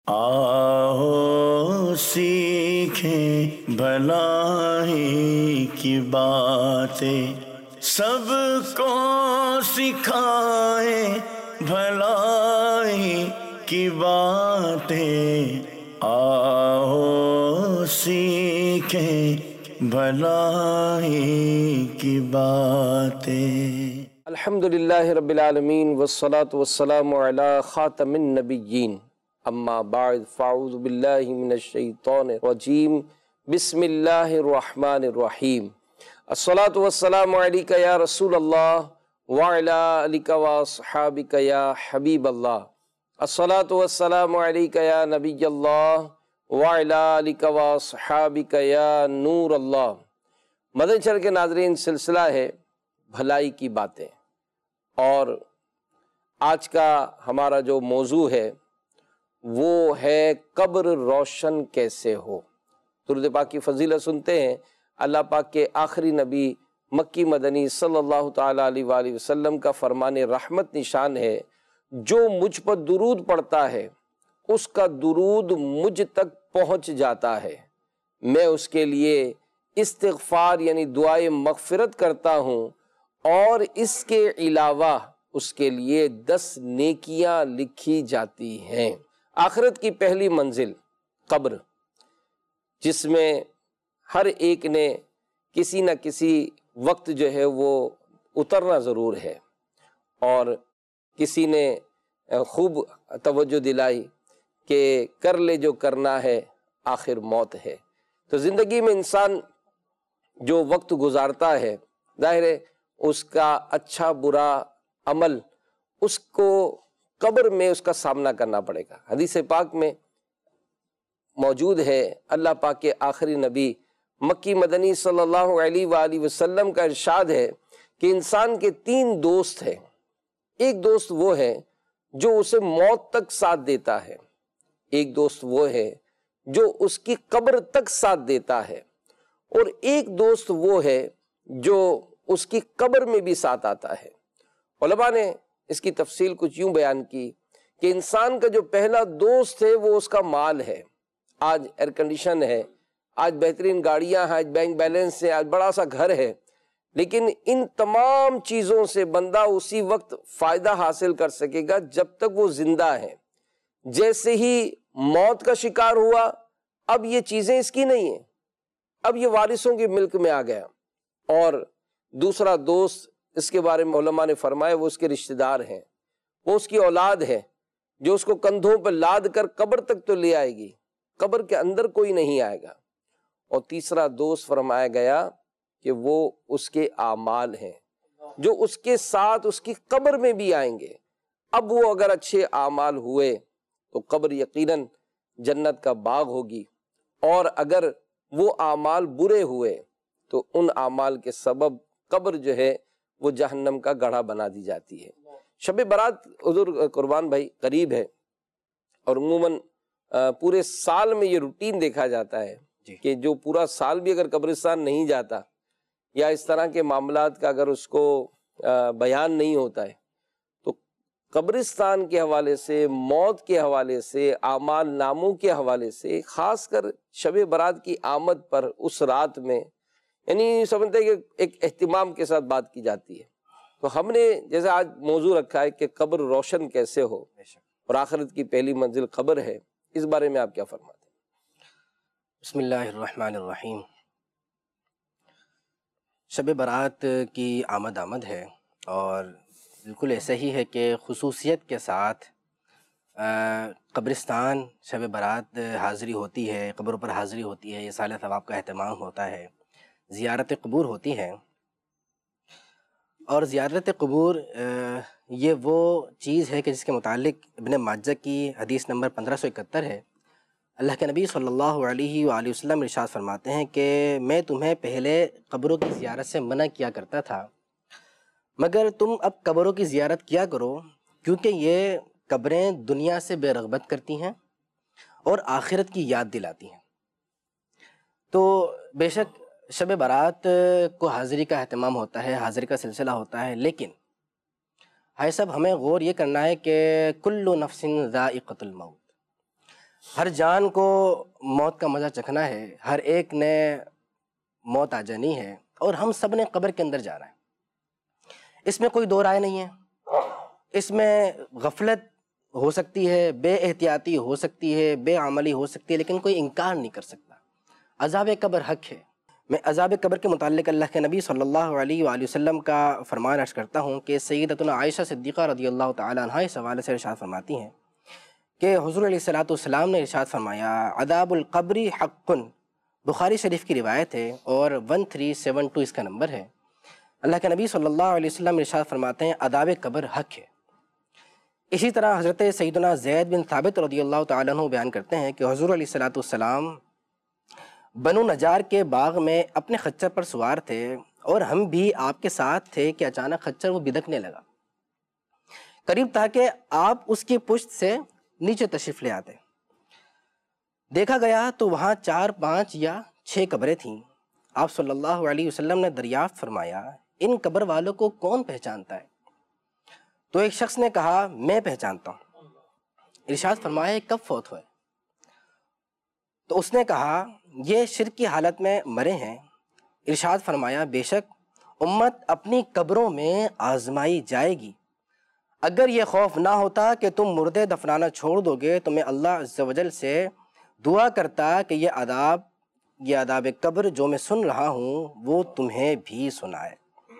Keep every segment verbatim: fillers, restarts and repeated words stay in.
آؤ سیکھیں بھلائی کی باتیں، سب کو سکھائیں بھلائی کی باتیں، آؤ سیکھیں بھلائی کی باتیں۔ الحمدللہ رب العالمین والصلاة والسلام علی خاتم النبیین، اما بعد فاعوذ باللہ من الشیطان الرجیم، بسم اللہ الرحمن الرحیم۔ الصلاة والسلام علیکہ یا رسول اللہ وعلی آلک واصحابک یا حبیب اللہ۔ الصلاة والسلام علیکہ یا نبی اللہ وعلی آلک واصحابک یا نور اللہ۔ مدنی چینل کے ناظرین، سلسلہ ہے بھلائی کی باتیں، اور آج کا ہمارا جو موضوع ہے وہ ہے قبر روشن کیسے ہو۔ درود پاک کی فضیلت سنتے ہیں۔ اللہ پاک کے آخری نبی مکی مدنی صلی اللہ تعالیٰ علیہ وآلہ وسلم کا فرمان رحمت نشان ہے، جو مجھ پر درود پڑھتا ہے اس کا درود مجھ تک پہنچ جاتا ہے، میں اس کے لیے استغفار یعنی دعائے مغفرت کرتا ہوں، اور اس کے علاوہ اس کے لیے دس نیکیاں لکھی جاتی ہیں۔ آخرت کی پہلی منزل قبر، جس میں ہر ایک نے کسی نہ کسی وقت جو ہے وہ اترنا ضرور ہے، اور کسی نے خوب توجہ دلائی کہ کر لے جو کرنا ہے آخر موت ہے۔ تو زندگی میں انسان جو وقت گزارتا ہے، ظاہر ہے اس کا اچھا برا عمل اس کو قبر میں اس کا سامنا کرنا پڑے گا۔ حدیث پاک میں موجود ہے، اللہ پاک کے آخری نبی مکی مدنی صلی اللہ علیہ وآلہ وسلم کا ارشاد ہے کہ انسان کے تین دوست ہیں۔ ایک دوست وہ ہے جو اسے موت تک ساتھ دیتا ہے، ایک دوست وہ ہے جو اس کی قبر تک ساتھ دیتا ہے، اور ایک دوست وہ ہے جو اس کی قبر میں بھی ساتھ آتا ہے۔ علماء نے اس کی تفصیل کچھ یوں بیان کی کہ انسان کا جو پہلا دوست ہے وہ اس کا مال ہے۔ آج ایئر کنڈیشن ہے، آج بہترین گاڑیاں ہیں، آج بینک بیلنس ہے، آج بڑا سا گھر ہے، لیکن ان تمام چیزوں سے بندہ اسی وقت فائدہ حاصل کر سکے گا جب تک وہ زندہ ہے۔ جیسے ہی موت کا شکار ہوا، اب یہ چیزیں اس کی نہیں ہیں، اب یہ وارثوں کے ملک میں آ گیا۔ اور دوسرا دوست، اس کے بارے میں علماء نے فرمایا، وہ اس کے رشتہ دار ہیں، وہ اس کی اولاد ہے، جو اس کو کندھوں پر لاد کر قبر تک تو لے آئے گی، قبر کے اندر کوئی نہیں آئے گا۔ اور تیسرا دوست فرمایا گیا کہ وہ اس کے اعمال ہیں، جو اس کے ساتھ اس کی قبر میں بھی آئیں گے۔ اب وہ اگر اچھے اعمال ہوئے تو قبر یقیناً جنت کا باغ ہوگی، اور اگر وہ اعمال برے ہوئے تو ان اعمال کے سبب قبر جو ہے وہ جہنم کا گڑھا بنا دی جاتی ہے۔ شب برات حضور قربان بھائی قریب ہے، اور عموماً پورے سال میں یہ روٹین دیکھا جاتا ہے کہ جو پورا سال بھی اگر قبرستان نہیں جاتا، یا اس طرح کے معاملات کا اگر اس کو بیان نہیں ہوتا ہے، تو قبرستان کے حوالے سے، موت کے حوالے سے، اعمال ناموں کے حوالے سے، خاص کر شب برات کی آمد پر اس رات میں، یعنی سمجھتے ہیں کہ ایک اہتمام کے ساتھ بات کی جاتی ہے۔ تو ہم نے جیسے آج موضوع رکھا ہے کہ قبر روشن کیسے ہو، اور آخرت کی پہلی منزل قبر ہے، اس بارے میں آپ کیا فرماتے ہیں؟ بسم اللہ الرحمن الرحیم۔ شب برات کی آمد آمد ہے، اور بالکل ایسا ہی ہے کہ خصوصیت کے ساتھ قبرستان شب برات حاضری ہوتی ہے، قبروں پر حاضری ہوتی ہے، یہ سال ثواب کا اہتمام ہوتا ہے، زیارت قبور ہوتی ہیں۔ اور زیارت قبور یہ وہ چیز ہے کہ جس کے متعلق ابن ماجہ کی حدیث نمبر پندرہ سو اکہتر ہے۔ اللہ کے نبی صلی اللہ علیہ وآلہ وسلم ارشاد فرماتے ہیں کہ میں تمہیں پہلے قبروں کی زیارت سے منع کیا کرتا تھا، مگر تم اب قبروں کی زیارت کیا کرو، کیونکہ یہ قبریں دنیا سے بے رغبت کرتی ہیں اور آخرت کی یاد دلاتی ہیں۔ تو بے شک شب برات کو حاضری کا اہتمام ہوتا ہے، حاضری کا سلسلہ ہوتا ہے، لیکن بھائی صاحب ہمیں غور یہ کرنا ہے کہ کل نفس ذائقۃ الموت، ہر جان کو موت کا مزہ چکھنا ہے، ہر ایک نے موت آ جانی ہے، اور ہم سب نے قبر کے اندر جانا ہے، اس میں کوئی دو رائے نہیں ہے۔ اس میں غفلت ہو سکتی ہے، بے احتیاطی ہو سکتی ہے، بے عملی ہو سکتی ہے، لیکن کوئی انکار نہیں کر سکتا عذاب قبر حق ہے۔ میں عذاب قبر کے متعلق اللہ کے نبی صلی اللہ علیہ وآلہ وسلم کا فرمان عرض کرتا ہوں کہ سیدتنا عائشہ صدیقہ رضی اللہ تعالی عنہا اس حوالے سے ارشاد فرماتی ہیں کہ حضور علیہ الصلوۃ والسلام نے ارشاد فرمایا عذاب القبر حق، بخاری شریف کی روایت ہے اور ون تھری سیون ٹو اس کا نمبر ہے۔ اللہ کے نبی صلی اللہ علیہ وسلم ارشاد فرماتے ہیں عذاب قبر حق ہے۔ اسی طرح حضرت سیدنا زید بن ثابت رضی اللہ تعالیٰ عنہ بیان کرتے ہیں کہ حضور علیہ الصلوۃ والسلام بنو نجار کے باغ میں اپنے خچر پر سوار تھے اور ہم بھی آپ کے ساتھ تھے کہ اچانک خچر وہ بدکنے لگا، قریب تھا کہ آپ اس کی پشت سے نیچے تشریف لے آتے۔ دیکھا گیا تو وہاں چار پانچ یا چھ قبریں تھیں۔ آپ صلی اللہ علیہ وسلم نے دریافت فرمایا ان قبر والوں کو کون پہچانتا ہے؟ تو ایک شخص نے کہا میں پہچانتا ہوں۔ ارشاد فرمایا کب فوت ہوئے؟ تو اس نے کہا یہ شرک کی حالت میں مرے ہیں۔ ارشاد فرمایا بے شک امت اپنی قبروں میں آزمائی جائے گی، اگر یہ خوف نہ ہوتا کہ تم مردے دفنانا چھوڑ دو گے تو میں اللہ عز و جل سے دعا کرتا کہ یہ عذاب یہ عذاب قبر جو میں سن رہا ہوں وہ تمہیں بھی سنائے۔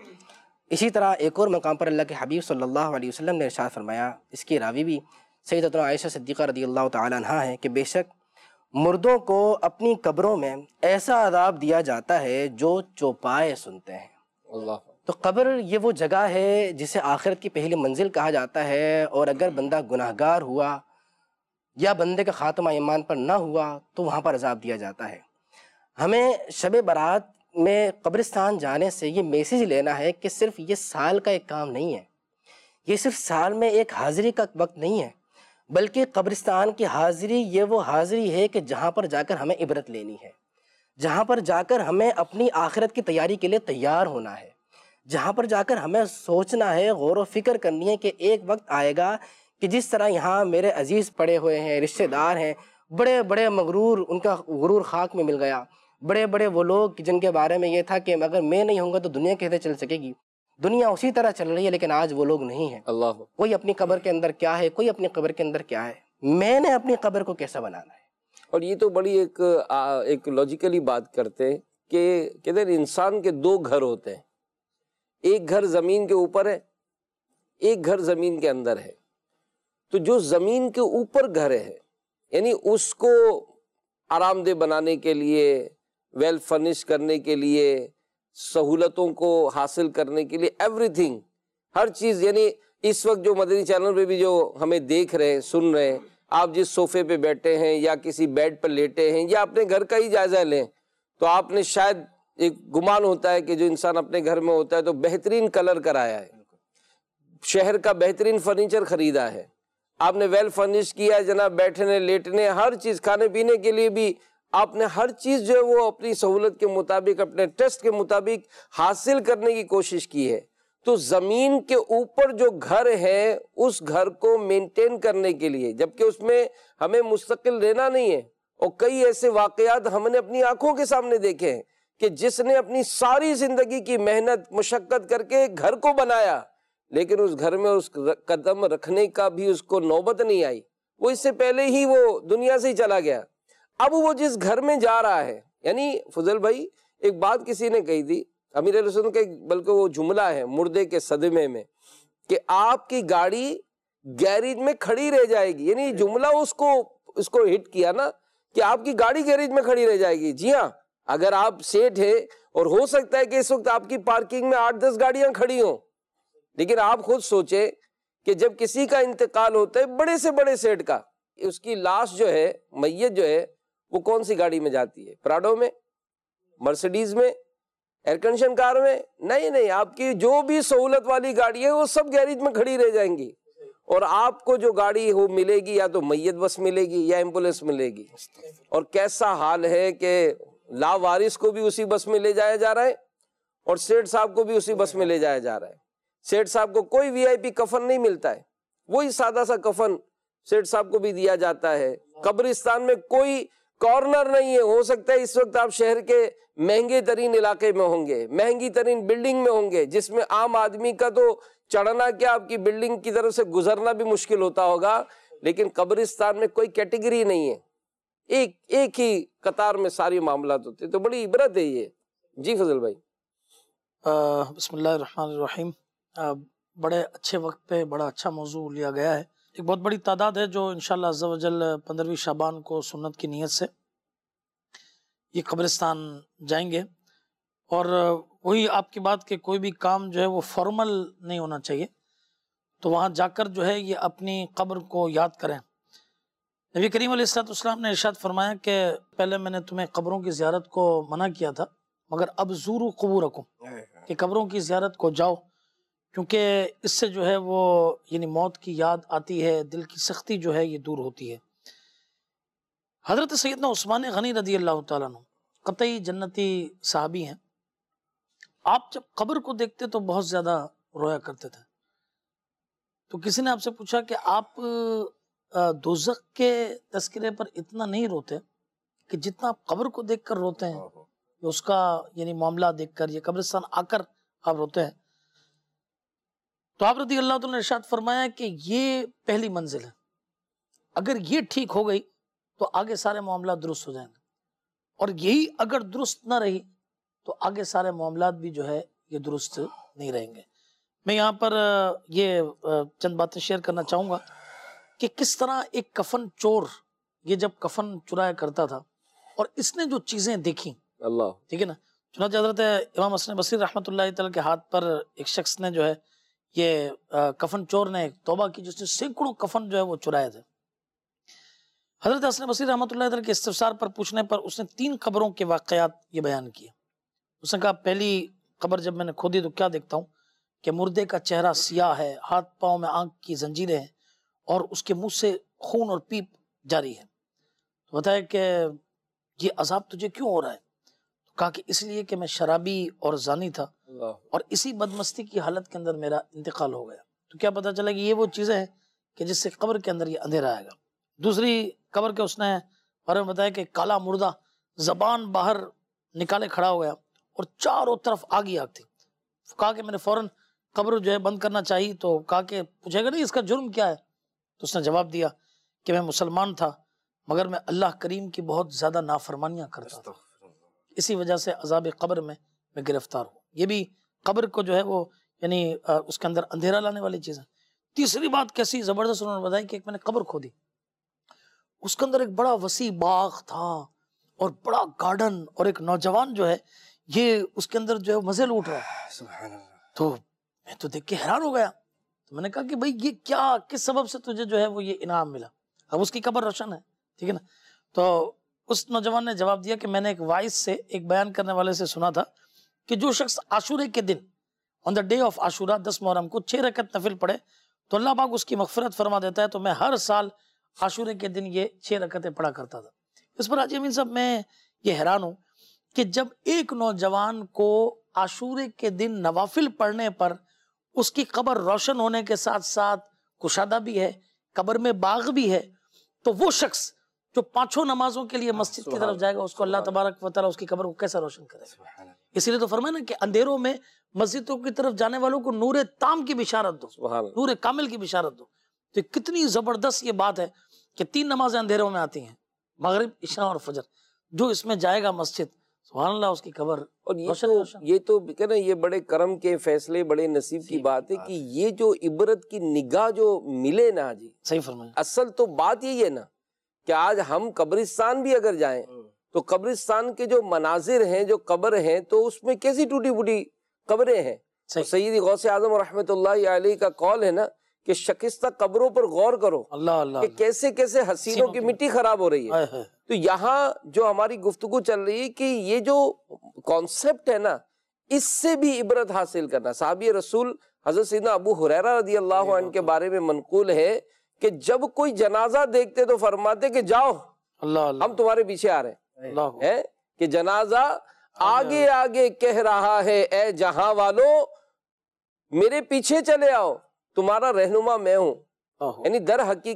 اسی طرح ایک اور مقام پر اللہ کے حبیب صلی اللہ علیہ وسلم نے ارشاد فرمایا، اس کی راوی بھی سیدتنا عائشہ صدیقہ رضی اللہ تعالی عنہا ہے کہ بے شک مردوں کو اپنی قبروں میں ایسا عذاب دیا جاتا ہے جو چوپائے سنتے ہیں۔ اللہ۔ تو قبر یہ وہ جگہ ہے جسے آخرت کی پہلی منزل کہا جاتا ہے، اور اگر بندہ گناہ گار ہوا یا بندے کا خاتمہ ایمان پر نہ ہوا تو وہاں پر عذاب دیا جاتا ہے۔ ہمیں شب برات میں قبرستان جانے سے یہ میسیج لینا ہے کہ صرف یہ سال کا ایک کام نہیں ہے، یہ صرف سال میں ایک حاضری کا وقت نہیں ہے، بلکہ قبرستان کی حاضری یہ وہ حاضری ہے کہ جہاں پر جا کر ہمیں عبرت لینی ہے، جہاں پر جا کر ہمیں اپنی آخرت کی تیاری کے لیے تیار ہونا ہے، جہاں پر جا کر ہمیں سوچنا ہے، غور و فکر کرنی ہے کہ ایک وقت آئے گا کہ جس طرح یہاں میرے عزیز پڑے ہوئے ہیں، رشتہ دار ہیں، بڑے بڑے مغرور، ان کا غرور خاک میں مل گیا، بڑے بڑے وہ لوگ جن کے بارے میں یہ تھا کہ اگر میں نہیں ہوں گا تو دنیا کیسے چل سکے گی، دنیا اسی طرح چل رہی ہے، لیکن آج وہ لوگ نہیں ہیں۔ اللہ۔ کوئی اپنی قبر کے اندر کیا ہے، کوئی اپنی قبر کے اندر کیا ہے، میں نے اپنی قبر کو کیسا بنانا ہے۔ اور یہ تو بڑی ایک ایک لاجیکلی بات کرتے ہیں کہ کہتے ہیں انسان کے دو گھر ہوتے ہیں، ایک گھر زمین کے اوپر ہے، ایک گھر زمین کے اندر ہے۔ تو جو زمین کے اوپر گھر ہے یعنی اس کو آرام دہ بنانے کے لیے، ویل فرنش کرنے کے لیے، سہولتوں کو حاصل کرنے کے لیے، ایوری تھنگ، ہر چیز، یعنی اس وقت جو مدنی چینل پہ بھی جو ہمیں دیکھ رہے ہیں، سن رہے ہیں، آپ جس صوفے پہ بیٹھے ہیں یا کسی بیڈ پر لیٹے ہیں یا اپنے گھر کا ہی جائزہ لیں تو آپ نے شاید ایک گمان ہوتا ہے کہ جو انسان اپنے گھر میں ہوتا ہے تو بہترین کلر کرایا ہے، شہر کا بہترین فرنیچر خریدا ہے، آپ نے ویل فرنش کیا ہے جناب، بیٹھنے لیٹنے ہر چیز، کھانے پینے کے لیے بھی آپ نے ہر چیز جو ہے وہ اپنی سہولت کے مطابق، اپنے ٹیسٹ کے مطابق حاصل کرنے کی کوشش کی ہے۔ تو زمین کے اوپر جو گھر ہے اس گھر کو مینٹین کرنے کے لیے، جبکہ اس میں ہمیں مستقل رہنا نہیں ہے، اور کئی ایسے واقعات ہم نے اپنی آنکھوں کے سامنے دیکھے ہیں کہ جس نے اپنی ساری زندگی کی محنت مشقت کر کے گھر کو بنایا، لیکن اس گھر میں اس قدم رکھنے کا بھی اس کو نوبت نہیں آئی، وہ اس سے پہلے ہی وہ دنیا سے ہی چلا گیا۔ اب وہ جس گھر میں جا رہا ہے، یعنی فضل بھائی ایک بات کسی نے کہی تھی، امیر علیہ السلام کا، بلکہ وہ جملہ ہے مردے کے صدمے میں، کہ آپ کی گاڑی گیریج میں کھڑی رہ جائے گی، یعنی جملہ اس کو اس کو ہٹ کیا نا کہ آپ کی گاڑی گیریج میں کھڑی رہ جائے گی۔ جی ہاں، اگر آپ سیٹ ہے اور ہو سکتا ہے کہ اس وقت آپ کی پارکنگ میں آٹھ دس گاڑیاں کھڑی ہوں، لیکن آپ خود سوچیں کہ جب کسی کا انتقال ہوتا ہے بڑے سے بڑے سیٹ کا، اس کی لاش جو ہے، میت جو ہے، وہ کون سی گاڑی میں جاتی ہے؟ پراڈو میں، مرسیڈیز میں، ایئر کنڈیشن کار میں؟ نہیں نہیں، آپ کی جو بھی سہولت والی گاڑی ہے وہ سب گیریج میں کھڑی رہ جائیں گی، اور آپ کو جو گاڑی وہ ملے گی یا تو میت بس ملے گی یا ایمبولینس ملے گی۔ اور کیسا حال ہے کہ لاوارث کو بھی اسی بس میں لے جایا جا رہا ہے اور سیٹھ صاحب کو بھی اسی بس میں لے جایا جا رہا ہے۔ سیٹھ صاحب کو کوئی وی آئی پی کفن نہیں ملتا ہے، وہی سادہ سا کفن سیٹ صاحب کو بھی دیا جاتا ہے. قبرستان میں کوئی کارنر نہیں ہے. ہو سکتا ہے اس وقت آپ شہر کے مہنگے ترین علاقے میں ہوں گے, مہنگی ترین بلڈنگ میں ہوں گے, جس میں عام آدمی کا تو چڑھنا کیا آپ کی بلڈنگ کی طرف سے گزرنا بھی مشکل ہوتا ہوگا, لیکن قبرستان میں کوئی کیٹیگری نہیں ہے, ایک ایک ہی قطار میں ساری معاملات ہوتے. تو بڑی عبرت ہے یہ. جی فضل بھائی. بسم اللہ الرحمن الرحیم. بڑے اچھے وقت پہ بڑا اچھا موضوع لیا گیا ہے. ایک بہت بڑی تعداد ہے جو انشاءاللہ عز و جل پندرہویں شعبان کو سنت کی نیت سے یہ قبرستان جائیں گے. اور وہی آپ کی بات کہ کوئی بھی کام جو ہے وہ فارمل نہیں ہونا چاہیے, تو وہاں جا کر جو ہے یہ اپنی قبر کو یاد کریں. نبی کریم علیہ الصلوۃ والسلام نے ارشاد فرمایا کہ پہلے میں نے تمہیں قبروں کی زیارت کو منع کیا تھا, مگر اب زورو قبورکم, کہ قبروں کی زیارت کو جاؤ, کیونکہ اس سے جو ہے وہ یعنی موت کی یاد آتی ہے, دل کی سختی جو ہے یہ دور ہوتی ہے. حضرت سیدنا عثمان غنی رضی اللہ تعالیٰ عنہ قطعی جنتی صحابی ہیں. آپ جب قبر کو دیکھتے تو بہت زیادہ رویا کرتے تھے. تو کسی نے آپ سے پوچھا کہ آپ دوزخ کے تذکرے پر اتنا نہیں روتے کہ جتنا آپ قبر کو دیکھ کر روتے ہیں, اس کا یعنی معاملہ دیکھ کر, یہ قبرستان آ کر آپ روتے ہیں. تو آپ رضی اللہ تعالیٰ نے ارشاد فرمایا کہ یہ پہلی منزل ہے, اگر یہ ٹھیک ہو گئی تو آگے سارے معاملات درست ہو جائیں گے, اور یہی اگر درست نہ رہی تو آگے سارے معاملات بھی جو ہے یہ درست نہیں رہیں گے. میں یہاں پر یہ چند باتیں شیئر کرنا چاہوں گا کہ کس طرح ایک کفن چور یہ جب کفن چرایا کرتا تھا اور اس نے جو چیزیں دیکھیں, اللہ ٹھیک ہے نا, چنانچہ حضرت امام حسن بصری رحمۃ اللہ تعالیٰ کے ہاتھ پر ایک شخص نے جو ہے یہ کفن چور نے توبہ کی, جس نے سینکڑوں کفن جو ہے وہ چرائے تھے. حضرت حسن بصری رحمۃ اللہ تعالیٰ کے استفسار پر پوچھنے پر اس نے تین قبروں کے واقعات یہ بیان کیے. اس نے کہا پہلی قبر جب میں نے کھودی تو کیا دیکھتا ہوں کہ مردے کا چہرہ سیاہ ہے, ہاتھ پاؤں میں آنکھ کی زنجیریں ہیں اور اس کے منہ سے خون اور پیپ جاری ہے. تو بتایا کہ یہ عذاب تجھے کیوں ہو رہا ہے؟ تو کہا کہ اس لیے کہ میں شرابی اور زانی تھا اور اسی بدمستی کی حالت کے اندر میرا انتقال ہو گیا. تو کیا پتا چلا کہ یہ وہ چیزیں ہیں کہ جس سے قبر کے اندر یہ اندھیرا آئے گا. دوسری قبر کے اس نے بارے میں بتایا کہ کالا مردہ زبان باہر نکالے کھڑا ہو گیا اور چاروں طرف آگ ہی آگ تھی. کہا کہ میں نے فوراً قبر جو ہے بند کرنا چاہیے. تو کہا کہ پوچھے گا نہیں اس کا جرم کیا ہے؟ تو اس نے جواب دیا کہ میں مسلمان تھا مگر میں اللہ کریم کی بہت زیادہ نافرمانیاں کرتا تھا, اسی وجہ سے عذاب قبر میں میں گرفتار ہوں. یہ بھی قبر کو جو ہے وہ یعنی اس کے اندر اندھیرا لانے والی چیز ہے. تیسری بات کیسی زبردست انہوں نے بتائی کہ ایک میں نے قبر کھودی, اس کے اندر ایک بڑا وسیع باغ تھا اور بڑا گارڈن, اور ایک نوجوان جو ہے یہ اس کے اندر جو ہے مزے لوٹ رہا ہے. سبحان اللہ. تو میں تو دیکھ کے حیران ہو گیا. تو میں نے کہا کہ بھائی یہ کیا, کس سبب سے تجھے جو ہے وہ یہ انعام ملا؟ اب اس کی قبر روشن ہے, ٹھیک ہے نا. تو اس نوجوان نے جواب دیا کہ میں نے ایک وائس سے, ایک بیان کرنے والے سے سنا تھا کہ جو شخص عاشورے کے دن آن دا ڈے آف عاشورہ دس محرم کو چھ رکعت نفل پڑھے تو اللہ پاک اس کی مغفرت فرما دیتا ہے. تو میں ہر سال عاشورے کے دن یہ چھ رکعتیں پڑھا کرتا تھا. اس پر حاجی امین صاحب میں یہ حیران ہوں کہ جب ایک نوجوان کو عاشورے کے دن نوافل پڑھنے پر اس کی قبر روشن ہونے کے ساتھ ساتھ کشادہ بھی ہے, قبر میں باغ بھی ہے, تو وہ شخص جو پانچوں نمازوں کے لیے مسجد کی طرف جائے گا اس کو اللہ تبارک و تعالیٰ اس کی قبر کو کیسا روشن کرے گا؟ اسی لیے تو فرمایا نا کہ اندھیروں میں مسجدوں کی طرف جانے والوں کو نور تام کی بشارت دو, نور کامل کی بشارت دو. تو کتنی زبردست یہ بات ہے کہ تین نمازیں اندھیروں میں آتی ہیں, مغرب, عشاء اور فجر. جو اس میں جائے گا مسجد, سبحان اللہ, اس کی قبر. اور یہ تو یہ تو کہنا یہ بڑے کرم کے فیصلے, بڑے نصیب کی بات ہے کہ یہ جو عبرت کی نگاہ جو ملے نا جی. صحیح فرمایا. اصل تو بات یہی ہے نا کہ آج ہم قبرستان بھی اگر جائیں تو قبرستان کے جو مناظر ہیں, جو قبر ہیں, تو اس میں کیسی ٹوٹی پھوٹی قبریں ہیں. سیدی غوث اعظم رحمۃ اللہ علیہ کا قول ہے نا کہ شکستہ قبروں پر غور کرو, اللہ اللہ, کہ کیسے کیسے حسینوں کی مٹی خراب ہو رہی ہے. تو یہاں جو ہماری گفتگو چل رہی ہے کہ یہ جو کانسیپٹ ہے نا, اس سے بھی عبرت حاصل کرنا. صحابی رسول حضرت سیدنا ابو ہریرہ رضی اللہ عنہ کے بارے میں منقول ہے کہ جب کوئی جنازہ دیکھتے تو فرماتے کہ جاؤ اللہ, ہم تمہارے پیچھے آ رہے ہیں, کہ جنازہ آگے آگے کہہ رہا ہے اے جہاں والو میرے پیچھے چلے آؤ, تمہارا رہنما میں ہوں. یعنی در حقیقت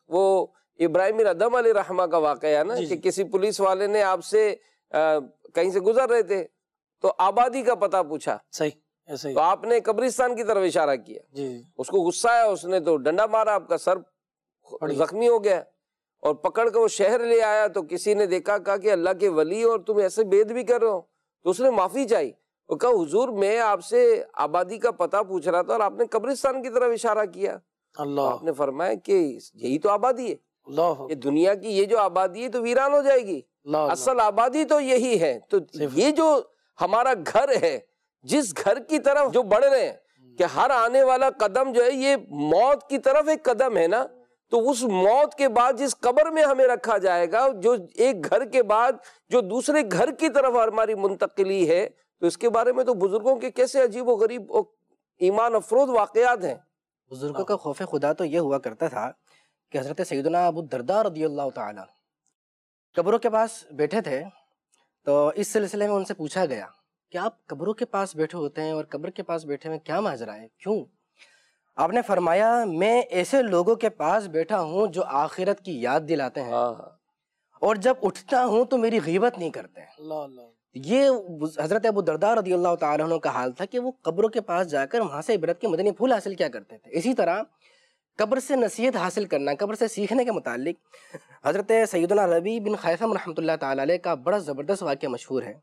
وہ ابراہیم ادم علیہ رحمہ کا واقعہ ہے نا کہ کسی پولیس والے نے آپ سے کہیں سے گزر رہے تھے تو آبادی کا پتہ پوچھا، صحیح ایسے ہی، تو آپ نے قبرستان کی طرف اشارہ کیا، جی اس کو غصہ آیا، اس نے تو ڈنڈا مارا، آپ کا سر زخمی ہو گیا اور پکڑ کے وہ شہر لے آیا۔ تو کسی نے دیکھا، کہا کہ اللہ کے ولی اور تم ایسے بید بھی کر رہے ہو، تو اس نے معافی چاہی، وہ کہا حضور میں آپ سے آبادی کا پتہ پوچھ رہا تھا اور آپ نے قبرستان کی طرف اشارہ کیا۔ اللہ آپ نے فرمایا کہ یہی تو آبادی ہے، اللہ یہ دنیا کی یہ جو آبادی ہے تو ویران ہو جائے گی، اللہ اصل آبادی تو یہی ہے۔ تو یہ جو ہمارا گھر ہے، جس گھر کی طرف جو بڑھ رہے ہیں کہ ہر آنے والا قدم جو ہے یہ موت کی طرف ایک قدم ہے نا، تو اس موت کے بعد جس قبر میں ہمیں رکھا جائے گا، جو ایک گھر کے بعد جو دوسرے گھر کی طرف ہماری منتقلی ہے، تو اس کے بارے میں تو بزرگوں کے کیسے عجیب و غریب اور ایمان افروز واقعات ہیں۔ بزرگوں کا خوف خدا تو یہ ہوا کرتا تھا کہ حضرت سیدنا ابو الدرداء رضی اللہ تعالیٰ قبروں کے پاس بیٹھے تھے، تو اس سلسلے میں ان سے پوچھا گیا کہ آپ قبروں کے پاس بیٹھے ہوتے ہیں اور قبر کے پاس بیٹھے ہوئے کیا ماجرا ہے، کیوں؟ آپ نے فرمایا میں ایسے لوگوں کے پاس بیٹھا ہوں جو آخرت کی یاد دلاتے ہیں اور جب اٹھتا ہوں تو میری غیبت نہیں کرتے ہیں۔ اللہ اللہ یہ حضرت ابو الدرداء رضی اللہ تعالیٰ عنہ کا حال تھا کہ وہ قبروں کے پاس جا کر وہاں سے عبرت کے مدنی پھول حاصل کیا کرتے تھے۔ اسی طرح قبر سے نصیحت حاصل کرنا، قبر سے سیکھنے کے متعلق حضرت سیدنا ربیع بن خیثم رحمۃ اللہ تعالیٰ علیہ کا بڑا زبردست واقعہ مشہور ہے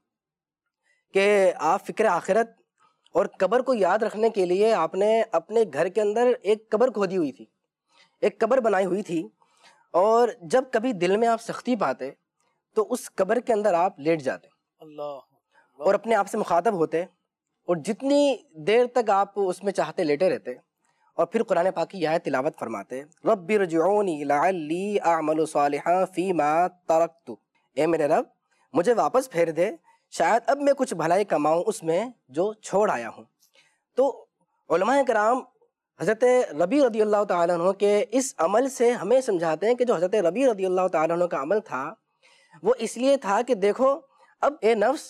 کہ آپ فکر آخرت اور قبر کو یاد رکھنے کے لیے آپ نے اپنے گھر کے اندر ایک قبر کھودی ہوئی تھی، ایک قبر بنائی ہوئی تھی، اور جب کبھی دل میں آپ سختی پاتے تو اس قبر کے اندر آپ لیٹ جاتے اللہ اور اپنے آپ سے مخاطب ہوتے، اور جتنی دیر تک آپ اس میں چاہتے لیٹے رہتے، اور پھر قرآن پاک کی آیت تلاوت فرماتے، رب ارجعونی لعلی اعمل صالحا فیما ترکت، اے میرے رب مجھے واپس پھیر دے، شاید اب میں کچھ بھلائی کماؤں اس میں جو چھوڑ آیا ہوں۔ تو علماء کرام حضرت ربیع رضی اللہ تعالیٰ عنہ کے اس عمل سے ہمیں سمجھاتے ہیں کہ جو حضرت ربیع رضی اللہ تعالیٰ عنہ کا عمل تھا وہ اس لیے تھا کہ دیکھو اب اے نفس،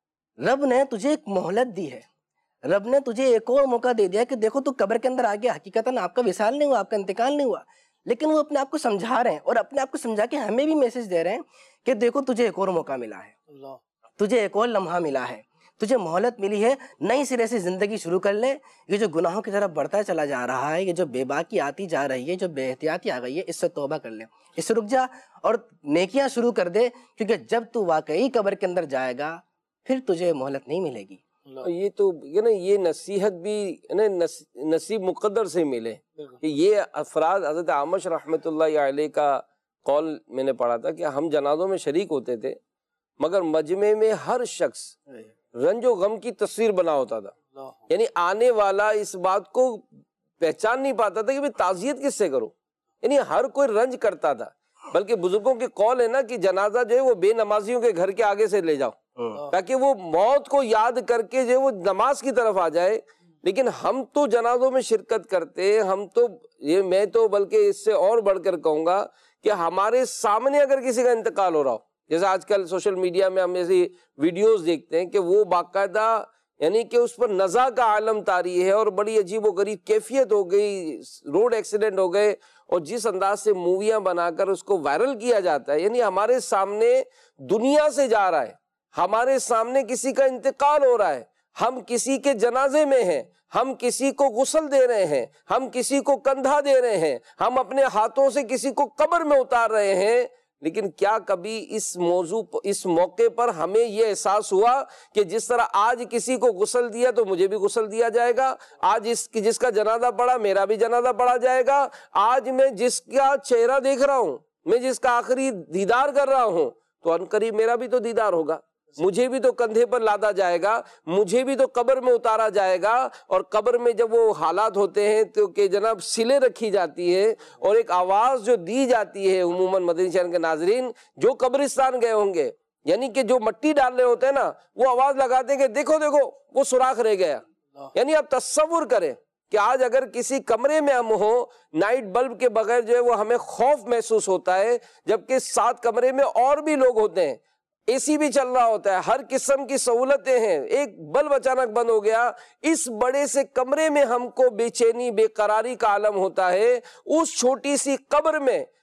رب نے تجھے ایک مہلت دی ہے، رب نے تجھے ایک اور موقع دے دیا کہ دیکھو تو قبر کے اندر آ گیا، حقیقتاً آپ کا وصال نہیں ہوا، آپ کا انتقال نہیں ہوا، لیکن وہ اپنے آپ کو سمجھا رہے ہیں اور اپنے آپ کو سمجھا کے ہمیں بھی میسج دے رہے ہیں کہ دیکھو تجھے ایک اور موقع ملا ہے، اللہ تجھے ایک اور لمحہ ملا ہے، تجھے مہلت ملی ہے، نئی سرے سے زندگی شروع کر لے۔ یہ جو گناہوں کی طرف بڑھتا چلا جا رہا ہے، یہ جو بے باکی آتی جا رہی ہے، جو بے احتیاطی آ گئی ہے، اس سے توبہ کر لے، اس سے رک جا اور نیکیاں شروع کر دے، کیونکہ جب تو واقعی قبر کے اندر جائے گا پھر تجھے مہلت نہیں ملے گی۔ یہ تو یہ نا یہ نصیحت بھی نا نصیب مقدر سے ملے کہ یہ افراد، حضرت اعمش رحمۃ اللہ علیہ کا قول میں نے پڑھا تھا کہ ہم جنازوں میں شریک ہوتے تھے مگر مجمع میں ہر شخص رنج و غم کی تصویر بنا ہوتا تھا، یعنی آنے والا اس بات کو پہچان نہیں پاتا تھا کہ میں تعزیت کس سے کروں، یعنی ہر کوئی رنج کرتا تھا۔ بلکہ بزرگوں کے قول ہے نا کہ جنازہ جو ہے وہ بے نمازیوں کے گھر کے آگے سے لے جاؤ تاکہ وہ موت کو یاد کر کے جو وہ نماز کی طرف آ جائے۔ لیکن ہم تو جنازوں میں شرکت کرتے، ہم تو یہ میں تو بلکہ اس سے اور بڑھ کر کہوں گا کہ ہمارے سامنے اگر کسی کا انتقال ہو رہا ہو، جیسے آج کل سوشل میڈیا میں ہم ایسی ویڈیوز دیکھتے ہیں کہ وہ باقاعدہ یعنی کہ اس پر نزا کا عالم طاری ہے اور بڑی عجیب و غریب کیفیت ہو گئی، روڈ ایکسیڈنٹ ہو گئے، اور جس انداز سے موویاں بنا کر اس کو وائرل کیا جاتا ہے، یعنی ہمارے سامنے دنیا سے جا رہا ہے، ہمارے سامنے کسی کا انتقال ہو رہا ہے، ہم کسی کے جنازے میں ہیں، ہم کسی کو غسل دے رہے ہیں، ہم کسی کو کندھا دے رہے ہیں، ہم اپنے ہاتھوں سے کسی کو قبر میں اتار رہے ہیں، لیکن کیا کبھی اس موضوع اس موقع پر ہمیں یہ احساس ہوا کہ جس طرح آج کسی کو غسل دیا تو مجھے بھی غسل دیا جائے گا، آج اس جس کا جنازہ پڑا میرا بھی جنازہ پڑا جائے گا، آج میں جس کا چہرہ دیکھ رہا ہوں، میں جس کا آخری دیدار کر رہا ہوں، تو عنقریب میرا بھی تو دیدار ہوگا، مجھے بھی تو کندھے پر لادا جائے گا، مجھے بھی تو قبر میں اتارا جائے گا۔ اور قبر میں جب وہ حالات ہوتے ہیں تو کہ جناب سلے رکھی جاتی ہے اور ایک آواز جو دی جاتی ہے، عموماً مدنی چینل کے ناظرین جو قبرستان گئے ہوں گے، یعنی کہ جو مٹی ڈالنے ہوتے ہیں نا، وہ آواز لگاتے ہیں کہ دیکھو دیکھو وہ سوراخ رہ گیا۔ یعنی آپ تصور کریں کہ آج اگر کسی کمرے میں ہم ہوں، نائٹ بلب کے بغیر جو ہے وہ ہمیں خوف محسوس ہوتا ہے، جبکہ ساتھ کمرے میں اور بھی لوگ ہوتے ہیں، اے سی بھی چل رہا ہوتا ہے، ہر قسم کی سہولتیں ہیں، ایک بلب اچانک بند ہو گیا، اس بڑے سے کمرے میں ہم کو بے چینی بے قراری کا عالم ہوتا ہے، اس چھوٹی سی قبر میں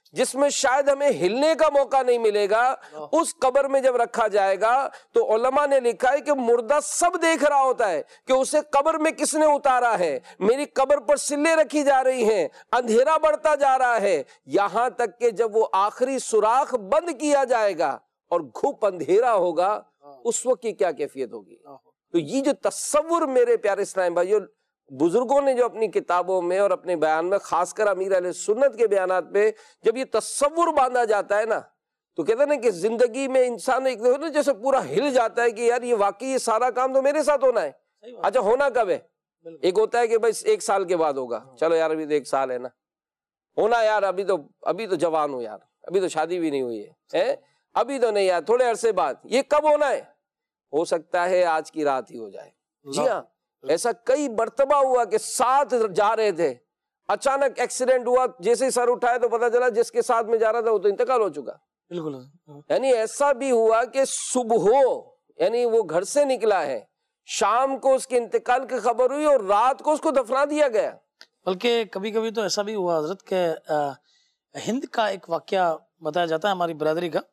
جس میں شاید ہمیں ہلنے کا موقع نہیں ملے گا، اس قبر میں جب رکھا جائے گا تو علماء نے لکھا ہے کہ مردہ سب دیکھ رہا ہوتا ہے کہ اسے قبر میں کس نے اتارا ہے، میری قبر پر سلے رکھی جا رہی ہیں، اندھیرا بڑھتا جا رہا ہے، یہاں تک کہ جب وہ آخری سوراخ بند کیا جائے گا اور گھپ اندھیرا ہوگا، اس وقت کی کیا کیفیت ہوگی۔ تو یہ جو تصور میرے پیارے اسلام بھائیوں بزرگوں نے جو اپنی کتابوں میں اور اپنے بیان میں، خاص کر امیر اہل سنت کے بیانات پہ جب یہ تصور باندھا جاتا ہے نا، تو کہتے ہیں نا کہ زندگی میں انسان ایک جیسے پورا ہل جاتا ہے کہ یار یہ واقعی یہ سارا کام تو میرے ساتھ ہونا ہے، اچھا ہونا کب ہے؟ ایک ہوتا ہے کہ بس ایک سال کے بعد ہوگا، چلو یار ابھی تو ایک سال ہے نا، ہونا یار ابھی تو ابھی تو جوان ہوں یار، ابھی تو شادی بھی نہیں ہوئی ہے، ابھی تو نہیں یار، تھوڑے عرصے بعد۔ یہ کب ہونا ہے؟ ہو سکتا ہے آج کی رات ہی ہو جائے۔ جی ہاں، ایسا کئی مرتبہ ہوا کہ ساتھ جا رہے تھے، اچانک ایکسیڈنٹ ہوا، جیسے ہی سر اٹھایا تو پتا چلا جس کے ساتھ میں جا رہا تھا وہ تو انتقال ہو چکا۔ بالکل۔ یعنی ایسا بھی ہوا کہ صبح یعنی وہ گھر سے نکلا ہے، شام کو اس کے انتقال کی خبر ہوئی اور رات کو اس کو دفنا دیا گیا۔ بلکہ کبھی کبھی تو ایسا بھی ہوا حضرت کہ ہند کا ایک واقعہ بتایا جاتا ہے ہماری برادری کا،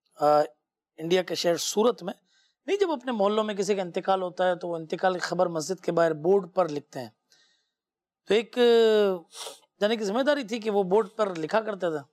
انڈیا کے شہر سورت میں، نہیں جب اپنے محلوں میں کسی کا انتقال ہوتا ہے تو وہ انتقال کی خبر مسجد کے باہر بورڈ پر لکھتے ہیں، تو ایک جانے کی ذمہ داری تھی کہ وہ بورڈ پر لکھا کرتے تھے،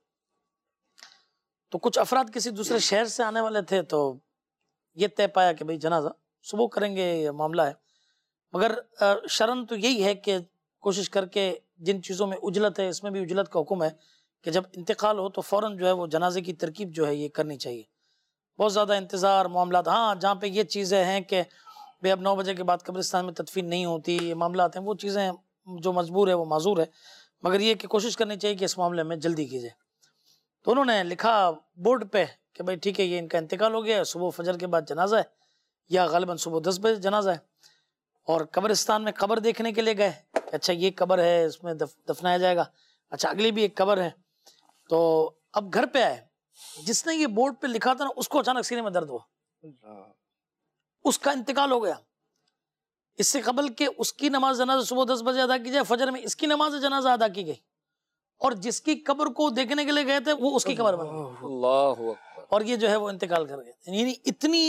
تو کچھ افراد کسی دوسرے شہر سے آنے والے تھے، تو یہ طے پایا کہ بھئی جنازہ صبح کریں گے، یہ معاملہ ہے، مگر شرن تو یہی ہے کہ کوشش کر کے جن چیزوں میں اجلت ہے، اس میں بھی اجلت کا حکم ہے کہ جب انتقال ہو تو فوراً جو ہے وہ جنازے کی ترکیب جو ہے یہ کرنی چاہیے۔ بہت زیادہ انتظار معاملات، ہاں جہاں پہ یہ چیزیں ہیں کہ بھئی اب نو بجے کے بعد قبرستان میں تدفین نہیں ہوتی، یہ معاملات ہیں، وہ چیزیں جو مجبور ہے وہ معذور ہے، مگر یہ کہ کوشش کرنی چاہیے کہ اس معاملے میں جلدی کی جائے۔ تو انہوں نے لکھا بورڈ پہ کہ بھئی ٹھیک ہے یہ ان کا انتقال ہو گیا، صبح فجر کے بعد جنازہ ہے، یا غالباً صبح دس بجے جنازہ ہے، اور قبرستان میں قبر دیکھنے کے لیے گئے، اچھا یہ قبر ہے اس میں دفنایا جائے گا، اچھا اگلی بھی ایک قبر ہے، تو اب گھر پہ آئے، جس نے یہ بورڈ پہ لکھا تھا نا اس کو اچانک سینے میں درد ہوا، اس کا انتقال ہو گیا۔ اس سے قبل کہ اس کی نماز جنازہ صبح دس بجے ادا کی جائے، فجر میں اس کی نماز جنازہ ادا کی گئی، اور جس کی قبر کو دیکھنے کے لیے گئے تھے وہ اس کی قبر بن گئی، اللہ اکبر، اور یہ جو ہے وہ انتقال کر گئے۔ یعنی اتنی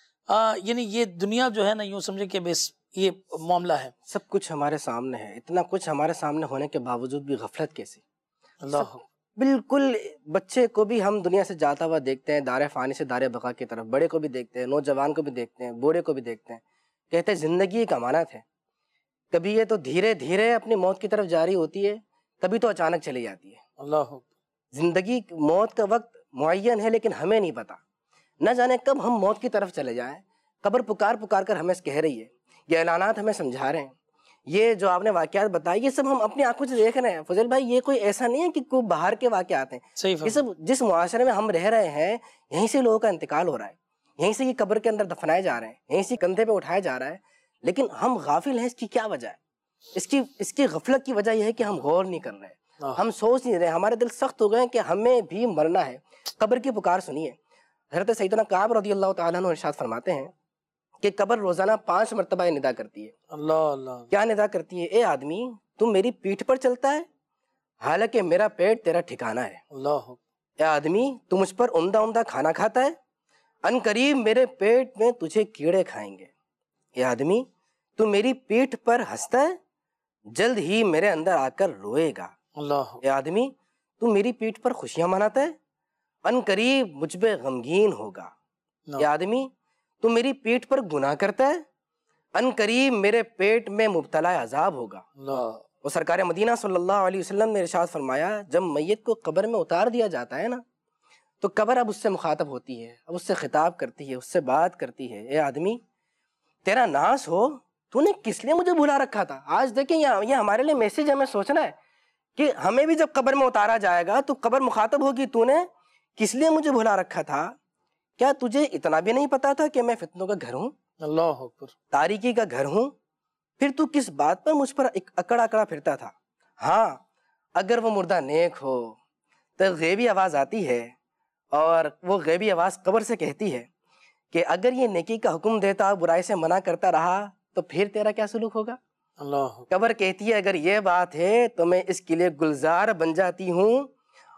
یعنی یہ دنیا جو ہے نا، یوں سمجھے کہ بس یہ معاملہ ہے، سب کچھ ہمارے سامنے ہے، اتنا کچھ ہمارے سامنے ہونے کے باوجود بھی غفلت کیسی؟ اللہ بالکل بچے کو بھی ہم دنیا سے جاتا ہوا دیکھتے ہیں، دار فانی سے دار بقا کی طرف، بڑے کو بھی دیکھتے ہیں، نوجوان کو بھی دیکھتے ہیں، بوڑھے کو بھی دیکھتے ہیں، کہتے ہیں زندگی ایک امانت ہے، کبھی یہ تو دھیرے دھیرے اپنی موت کی طرف جاری ہوتی ہے، کبھی تو اچانک چلی جاتی ہے۔ اللہ، زندگی موت کا وقت معین ہے لیکن ہمیں نہیں پتا، نہ جانے کب ہم موت کی طرف چلے جائیں۔ قبر پکار پکار کر ہمیں کہہ رہی ہے، یہ اعلانات ہمیں سمجھا رہے ہیں، یہ جو آپ نے واقعات بتائے یہ سب ہم اپنی آنکھوں سے دیکھ رہے ہیں۔ فضل بھائی یہ کوئی ایسا نہیں ہے کہ کوئی باہر کے واقعات ہیں، یہ سب جس معاشرے میں ہم رہ رہے ہیں یہیں سے لوگوں کا انتقال ہو رہا ہے، یہیں سے یہ قبر کے اندر دفنائے جا رہے ہیں، یہیں سے کندھے پہ اٹھایا جا رہا ہے، لیکن ہم غافل ہیں۔ اس کی کیا وجہ ہے؟ اس کی اس کی غفلت کی وجہ یہ ہے کہ ہم غور نہیں کر رہے، ہم سوچ نہیں رہے، ہمارے دل سخت ہو گئے ہیں کہ ہمیں بھی مرنا ہے۔ قبر کی پکار سنیے، حضرت سیدنا کعب رضی اللہ تعالیٰ عنہ ارشاد فرماتے ہیں کہ قبر روزانہ پانچ مرتبہ ندا کرتی ہے۔ اللہ اللہ، کیا ندا کرتی ہے؟ اے آدمی تم میری پیٹھ پر چلتا ہے حالانکہ میرا پیٹ تیرا ٹھکانہ ہے۔ اللہ، اے آدمی تو مجھ پر عمدہ عمدہ کھانا کھاتا ہے، ان قریب میرے پیٹ میں تجھے کیڑے کھائیں گے۔ اے آدمی تو میری پیٹھ پر ہنستا ہے، جلد ہی میرے اندر آ کر روئے گا۔ اللہ، اے آدمی تو میری پیٹھ پر خوشیاں مناتا ہے، ان قریب مجھ پہ غمگین ہوگا۔ اے آدمی تو میری پیٹھ پر گناہ کرتا ہے، ان قریب میرے پیٹ میں مبتلا عذاب ہوگا۔ وہ سرکار مدینہ صلی اللہ علیہ وسلم نے ارشاد فرمایا جب میت کو قبر میں اتار دیا جاتا ہے نا تو قبر اب اس سے مخاطب ہوتی ہے، اب اس سے خطاب کرتی ہے، اس سے بات کرتی ہے۔ اے آدمی تیرا ناس ہو، تو نے کس لیے مجھے بھلا رکھا تھا؟ آج دیکھیں یہ ہمارے لیے میسیج ہمیں سوچنا ہے کہ ہمیں بھی جب قبر میں اتارا جائے گا تو قبر مخاطب ہوگی، تو نے کس لیے مجھے بھلا رکھا تھا؟ کیا تجھے اتنا بھی نہیں پتا تھا کہ میں فتنوں کا گھر ہوں، اللہ اکبر، تاریکی کا گھر ہوں؟ پھر تو کس بات پر مجھ پر اکڑ اکڑا پھرتا تھا؟ ہاں اگر وہ مردہ نیک ہو تو غیبی آواز آتی ہے، اور وہ غیبی آواز قبر سے کہتی ہے کہ اگر یہ نیکی کا حکم دیتا برائی سے منع کرتا رہا تو پھر تیرا کیا سلوک ہوگا؟ اللہ، قبر کہتی ہے اگر یہ بات ہے تو میں اس کے لیے گلزار بن جاتی ہوں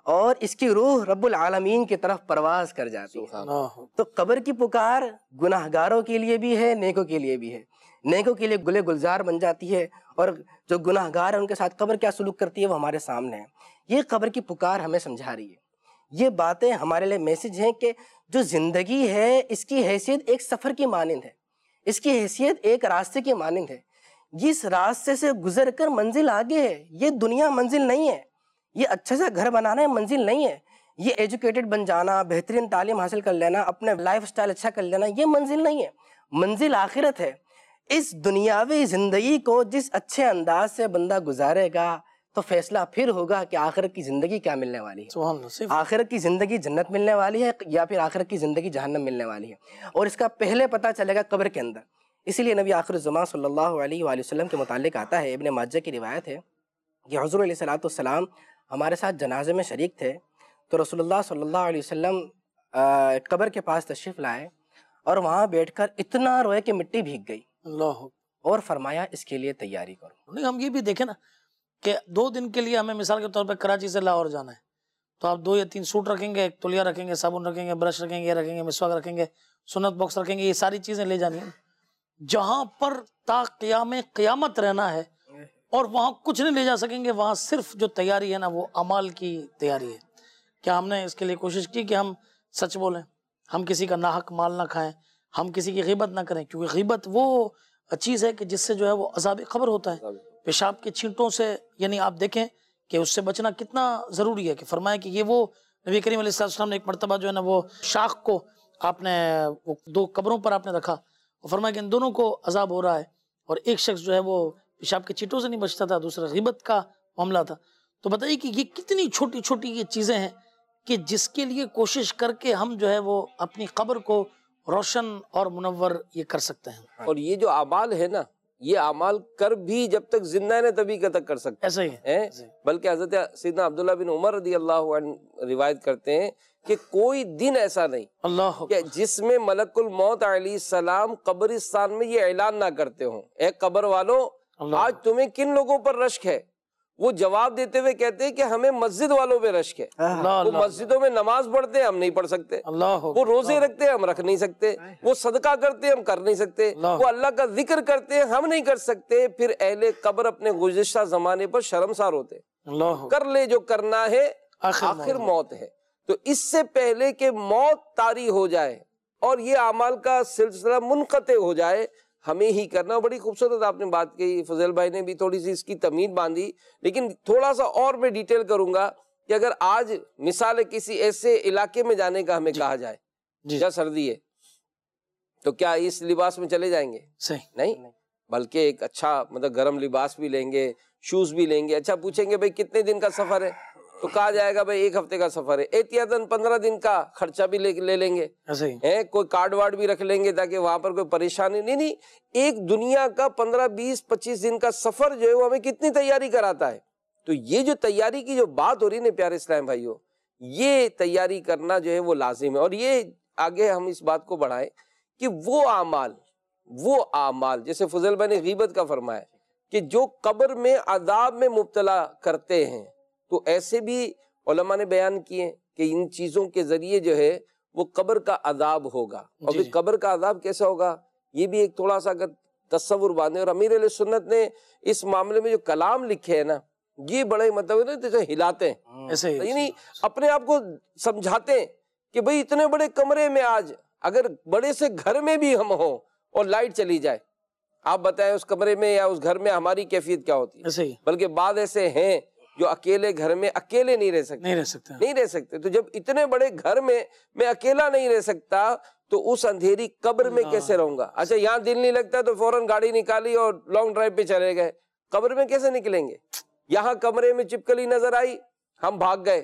اور اس کی روح رب العالمین کی طرف پرواز کر جاتی ہے۔ تو قبر کی پکار گناہ گاروں کے لیے بھی ہے، نیکوں کے لیے بھی ہے۔ نیکوں کے لیے گلے گلزار بن جاتی ہے، اور جو گناہ گار ہیں ان کے ساتھ قبر کیا سلوک کرتی ہے وہ ہمارے سامنے ہے۔ یہ قبر کی پکار ہمیں سمجھا رہی ہے، یہ باتیں ہمارے لیے میسج ہیں کہ جو زندگی ہے اس کی حیثیت ایک سفر کی مانند ہے، اس کی حیثیت ایک راستے کی مانند ہے۔ جس راستے سے گزر کر منزل آگے ہے، یہ دنیا منزل نہیں ہے، یہ اچھا سا گھر بنانا ہے منزل نہیں ہے، یہ ایجوکیٹڈ بن جانا، بہترین تعلیم حاصل کر لینا، اپنے لائف سٹائل اچھا کر لینا، یہ منزل نہیں ہے، منزل آخرت ہے۔ اس دنیاوی زندگی کو جس اچھے انداز سے بندہ گزارے گا تو فیصلہ پھر ہوگا کہ آخرت کی زندگی کیا ملنے والی ہے۔ سبحان اللہ، صحیح۔ آخرت کی زندگی جنت ملنے والی ہے یا پھر آخرت کی زندگی جہنم ملنے والی ہے، اور اس کا پہلے پتہ چلے گا قبر کے اندر۔ اسی لیے نبی آخر الزمان صلی اللہ علیہ وآلہ وسلم کے متعلق آتا ہے، ابن ماجہ کی روایت ہے کہ حضور علیہ الصلوۃ والسلام ہمارے ساتھ جنازے میں شریک تھے، تو رسول اللہ صلی اللہ علیہ وسلم قبر کے پاس تشریف لائے اور وہاں بیٹھ کر اتنا روئے کہ مٹی بھیگ گئی، اللہ، اور فرمایا اس کے لیے تیاری کرو۔ نہیں، ہم یہ بھی دیکھیں نا کہ دو دن کے لیے ہمیں مثال کے طور پہ کراچی سے لاہور جانا ہے، تو آپ دو یا تین سوٹ رکھیں گے، ایک تولیہ رکھیں گے، صابن رکھیں گے، برش رکھیں گے، رکھیں گے مسواک رکھیں گے، سنت باکس رکھیں گے، یہ ساری چیزیں لے جانی ہیں۔ جہاں پر تا قیام قیامت رہنا ہے اور وہاں کچھ نہیں لے جا سکیں گے، وہاں صرف جو تیاری ہے نا وہ اعمال کی تیاری ہے۔ کیا ہم نے اس کے لیے کوشش کی کہ ہم سچ بولیں، ہم کسی کا ناحق مال نہ کھائیں، ہم کسی کی غیبت نہ کریں، کیونکہ غیبت وہ چیز ہے کہ جس سے جو ہے وہ عذاب قبر ہوتا ہے۔ پیشاب کے چھینٹوں سے، یعنی آپ دیکھیں کہ اس سے بچنا کتنا ضروری ہے، کہ فرمایا کہ یہ وہ نبی کریم علیہ السلام نے ایک مرتبہ جو ہے نا وہ شاخ کو آپ نے وہ دو قبروں پر آپ نے رکھا، اور فرمایا کہ ان دونوں کو عذاب ہو رہا ہے، اور ایک شخص جو ہے وہ پیشاب کے چھینٹوں سے نہیں بچتا تھا، دوسرا غیبت کا معاملہ تھا۔ تو بتائیے کہ یہ کتنی چھوٹی چھوٹی یہ چیزیں ہیں کہ جس کے لیے کوشش کر کے ہم جو ہے وہ اپنی قبر کو روشن اور منور یہ کر سکتے ہیں۔ اور یہ جو اعمال ہے نا، یہ اعمال کر بھی جب تک زندہ ہے تبھی تک کر سکتے ایسا ہی ہیں، بلکہ حضرت سیدنا عبداللہ بن عمر رضی اللہ عنہ روایت کرتے ہیں کہ کوئی دن ایسا نہیں اللہ کہ جس میں ملک الموت علیہ السلام قبرستان میں یہ اعلان نہ کرتے ہوں، اے قبر والوں آج تمہیں کن لوگوں پر رشک ہے؟ وہ جواب دیتے ہوئے کہتے ہیں کہ ہمیں مسجد والوں پہ رشک ہے، وہ مسجدوں میں نماز پڑھتے ہیں ہم نہیں پڑھ سکتے، وہ روزے رکھتے ہیں ہم رکھ نہیں سکتے، وہ صدقہ کرتے ہیں ہم کر نہیں سکتے، وہ اللہ کا ذکر کرتے ہیں ہم نہیں کر سکتے۔ پھر اہل قبر اپنے گزشتہ زمانے پر شرمسار ہوتے ہیں، کر لے جو کرنا ہے آخر موت ہے۔ تو اس سے پہلے کہ موت طاری ہو جائے اور یہ اعمال کا سلسلہ منقطع ہو جائے، ہمیں ہی کرنا۔ بڑی خوبصورت آپ نے بات کہی، فضیل بھائی نے بھی تھوڑی سی اس کی تمہید باندھی، لیکن تھوڑا سا اور میں ڈیٹیل کروں گا کہ اگر آج مثال کسی ایسے علاقے میں جانے کا ہمیں کہا جائے جہاں سردی ہے، تو کیا اس لباس میں چلے جائیں گے؟ نہیں، بلکہ ایک اچھا مطلب گرم لباس بھی لیں گے، شوز بھی لیں گے۔ اچھا پوچھیں گے بھائی کتنے دن کا سفر ہے، تو کہا جائے گا بھائی ایک ہفتے کا سفر ہے، احتیاطاً پندرہ دن کا خرچہ بھی لے لیں گے، کوئی کارڈ وارڈ بھی رکھ لیں گے تاکہ وہاں پر کوئی پریشانی نہیں۔ نہیں، ایک دنیا کا پندرہ بیس پچیس دن کا سفر جو ہے وہ ہمیں کتنی تیاری کراتا ہے۔ تو یہ جو تیاری کی جو بات ہو رہی ہے پیارے اسلام بھائیوں، یہ تیاری کرنا جو ہے وہ لازم ہے۔ اور یہ آگے ہم اس بات کو بڑھائیں کہ وہ اعمال وہ اعمال جیسے فضل بھائی نے غیبت کا فرمایا کہ جو قبر میں عذاب میں مبتلا کرتے ہیں، تو ایسے بھی علماء نے بیان کیے کہ ان چیزوں کے ذریعے جو ہے وہ قبر کا عذاب ہوگا۔ اور پھر قبر کا عذاب کیسا ہوگا، یہ بھی ایک تھوڑا سا اگر تصور باندھے۔ اور امیر علیہ سنت نے اس معاملے میں جو کلام لکھے ہیں نا، یہ بڑے مطلب نا جیسے ہلاتے ہیں، یعنی اپنے آپ کو سمجھاتے ہیں کہ بھئی اتنے بڑے کمرے میں آج اگر بڑے سے گھر میں بھی ہم ہوں اور لائٹ چلی جائے، آپ بتائیں اس کمرے میں یا اس گھر میں ہماری کیفیت کیا ہوتی ہے۔ بلکہ بعض ایسے ہیں جو اکیلے گھر میں اکیلے نہیں رہ سکتے، نہیں رہ سکتے نہیں رہ سکتے تو جب اتنے بڑے گھر میں میں اکیلا نہیں رہ سکتا تو اس اندھیری قبر میں کیسے رہوں گا؟ اچھا یہاں دل نہیں لگتا تو فوراً گاڑی نکالی اور لانگ ڈرائیو پہ چلے گئے، قبر میں کیسے نکلیں گے؟ یہاں کمرے میں چپکلی نظر آئی، ہم بھاگ گئے،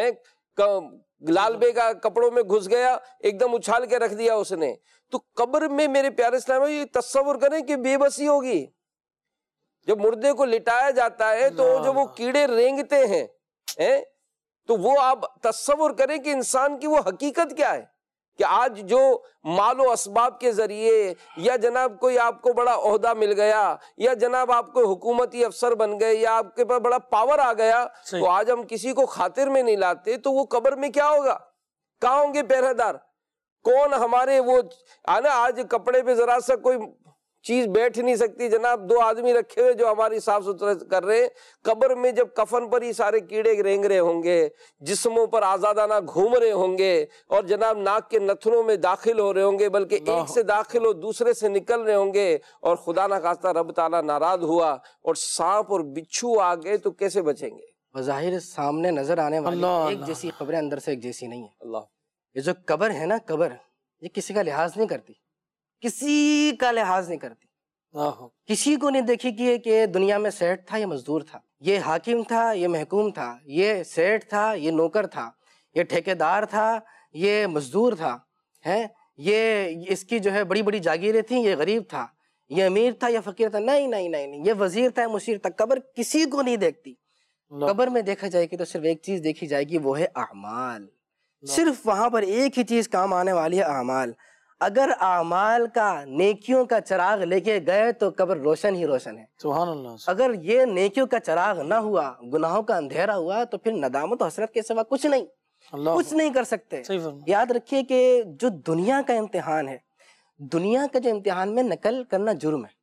لال بے کا کپڑوں میں گھس گیا، ایک دم اچھال کے رکھ دیا اس نے۔ تو قبر میں میرے پیارے اسلام یہ تصور کریں کہ بے بسی ہوگی۔ جب مردے کو لٹایا جاتا ہے تو جو وہ کیڑے رینگتے ہیں تو وہ آپ تصور کریں کہ انسان کی وہ حقیقت کیا ہے کہ آج جو مال و اسباب کے ذریعے یا جناب کوئی آپ کو بڑا عہدہ مل گیا یا جناب آپ کو حکومتی افسر بن گئے یا آپ کے پاس بڑا پاور آ گیا تو آج ہم کسی کو خاطر میں نہیں لاتے، تو وہ قبر میں کیا ہوگا؟ کہاں ہوں گے پہرے دار؟ کون ہمارے وہ آنا؟ آج کپڑے پہ ذرا سا کوئی چیز بیٹھ نہیں سکتی جناب، دو آدمی رکھے ہوئے جو ہماری صاف ستھرا کر رہے ہیں۔ قبر میں جب کفن پر ہی سارے کیڑے رینگ رہے ہوں گے، جسموں پر آزادانہ گھوم رہے ہوں گے اور جناب ناک کے نتھنوں میں داخل ہو رہے ہوں گے، بلکہ ایک سے داخل ہو دوسرے سے نکل رہے ہوں گے، اور خدا نہ خواستہ رب تعالیٰ ناراض ہوا اور سانپ اور بچھو آ گئے تو کیسے بچیں گے؟ بظاہر سامنے نظر آنے والی ایک جیسی قبریں اندر سے ایک جیسی نہیں ہے۔ اللہ، یہ جو قبر ہے نا، قبر یہ کسی کا لحاظ نہیں کرتی، کسی کا لحاظ نہیں کرتی، کسی کو نہیں دیکھی کہ کہ دنیا میں سیٹ تھا یا مزدور تھا، یہ حاکم تھا یہ محکوم تھا، یہ سیٹ تھا یہ نوکر تھا، یہ ٹھیکیدار تھا یہ مزدور تھا، ہے یہ اس کی جو ہے بڑی بڑی جاگیریں تھیں، یہ غریب تھا، یہ امیر تھا یا فقیر تھا، نہیں نہیں نہیں نہیں، یہ وزیر تھا یا مشیر تھا۔ قبر کسی کو نہیں دیکھتی۔ قبر میں دیکھا جائے گی تو صرف ایک چیز دیکھی جائے گی، وہ ہے اعمال۔ صرف وہاں پر ایک ہی چیز کام آنے والی ہے، اعمال۔ اگر اعمال کا، نیکیوں کا چراغ لے کے گئے تو قبر روشن ہی روشن ہے۔ سبحان اللہ۔ اگر یہ نیکیوں کا چراغ نہ ہوا، گناہوں کا اندھیرا ہوا، تو پھر ندامت و حسرت کے سوا کچھ نہیں، کچھ نہیں کر سکتے۔ یاد رکھیے کہ جو دنیا کا امتحان ہے، دنیا کا جو امتحان میں نقل کرنا جرم ہے،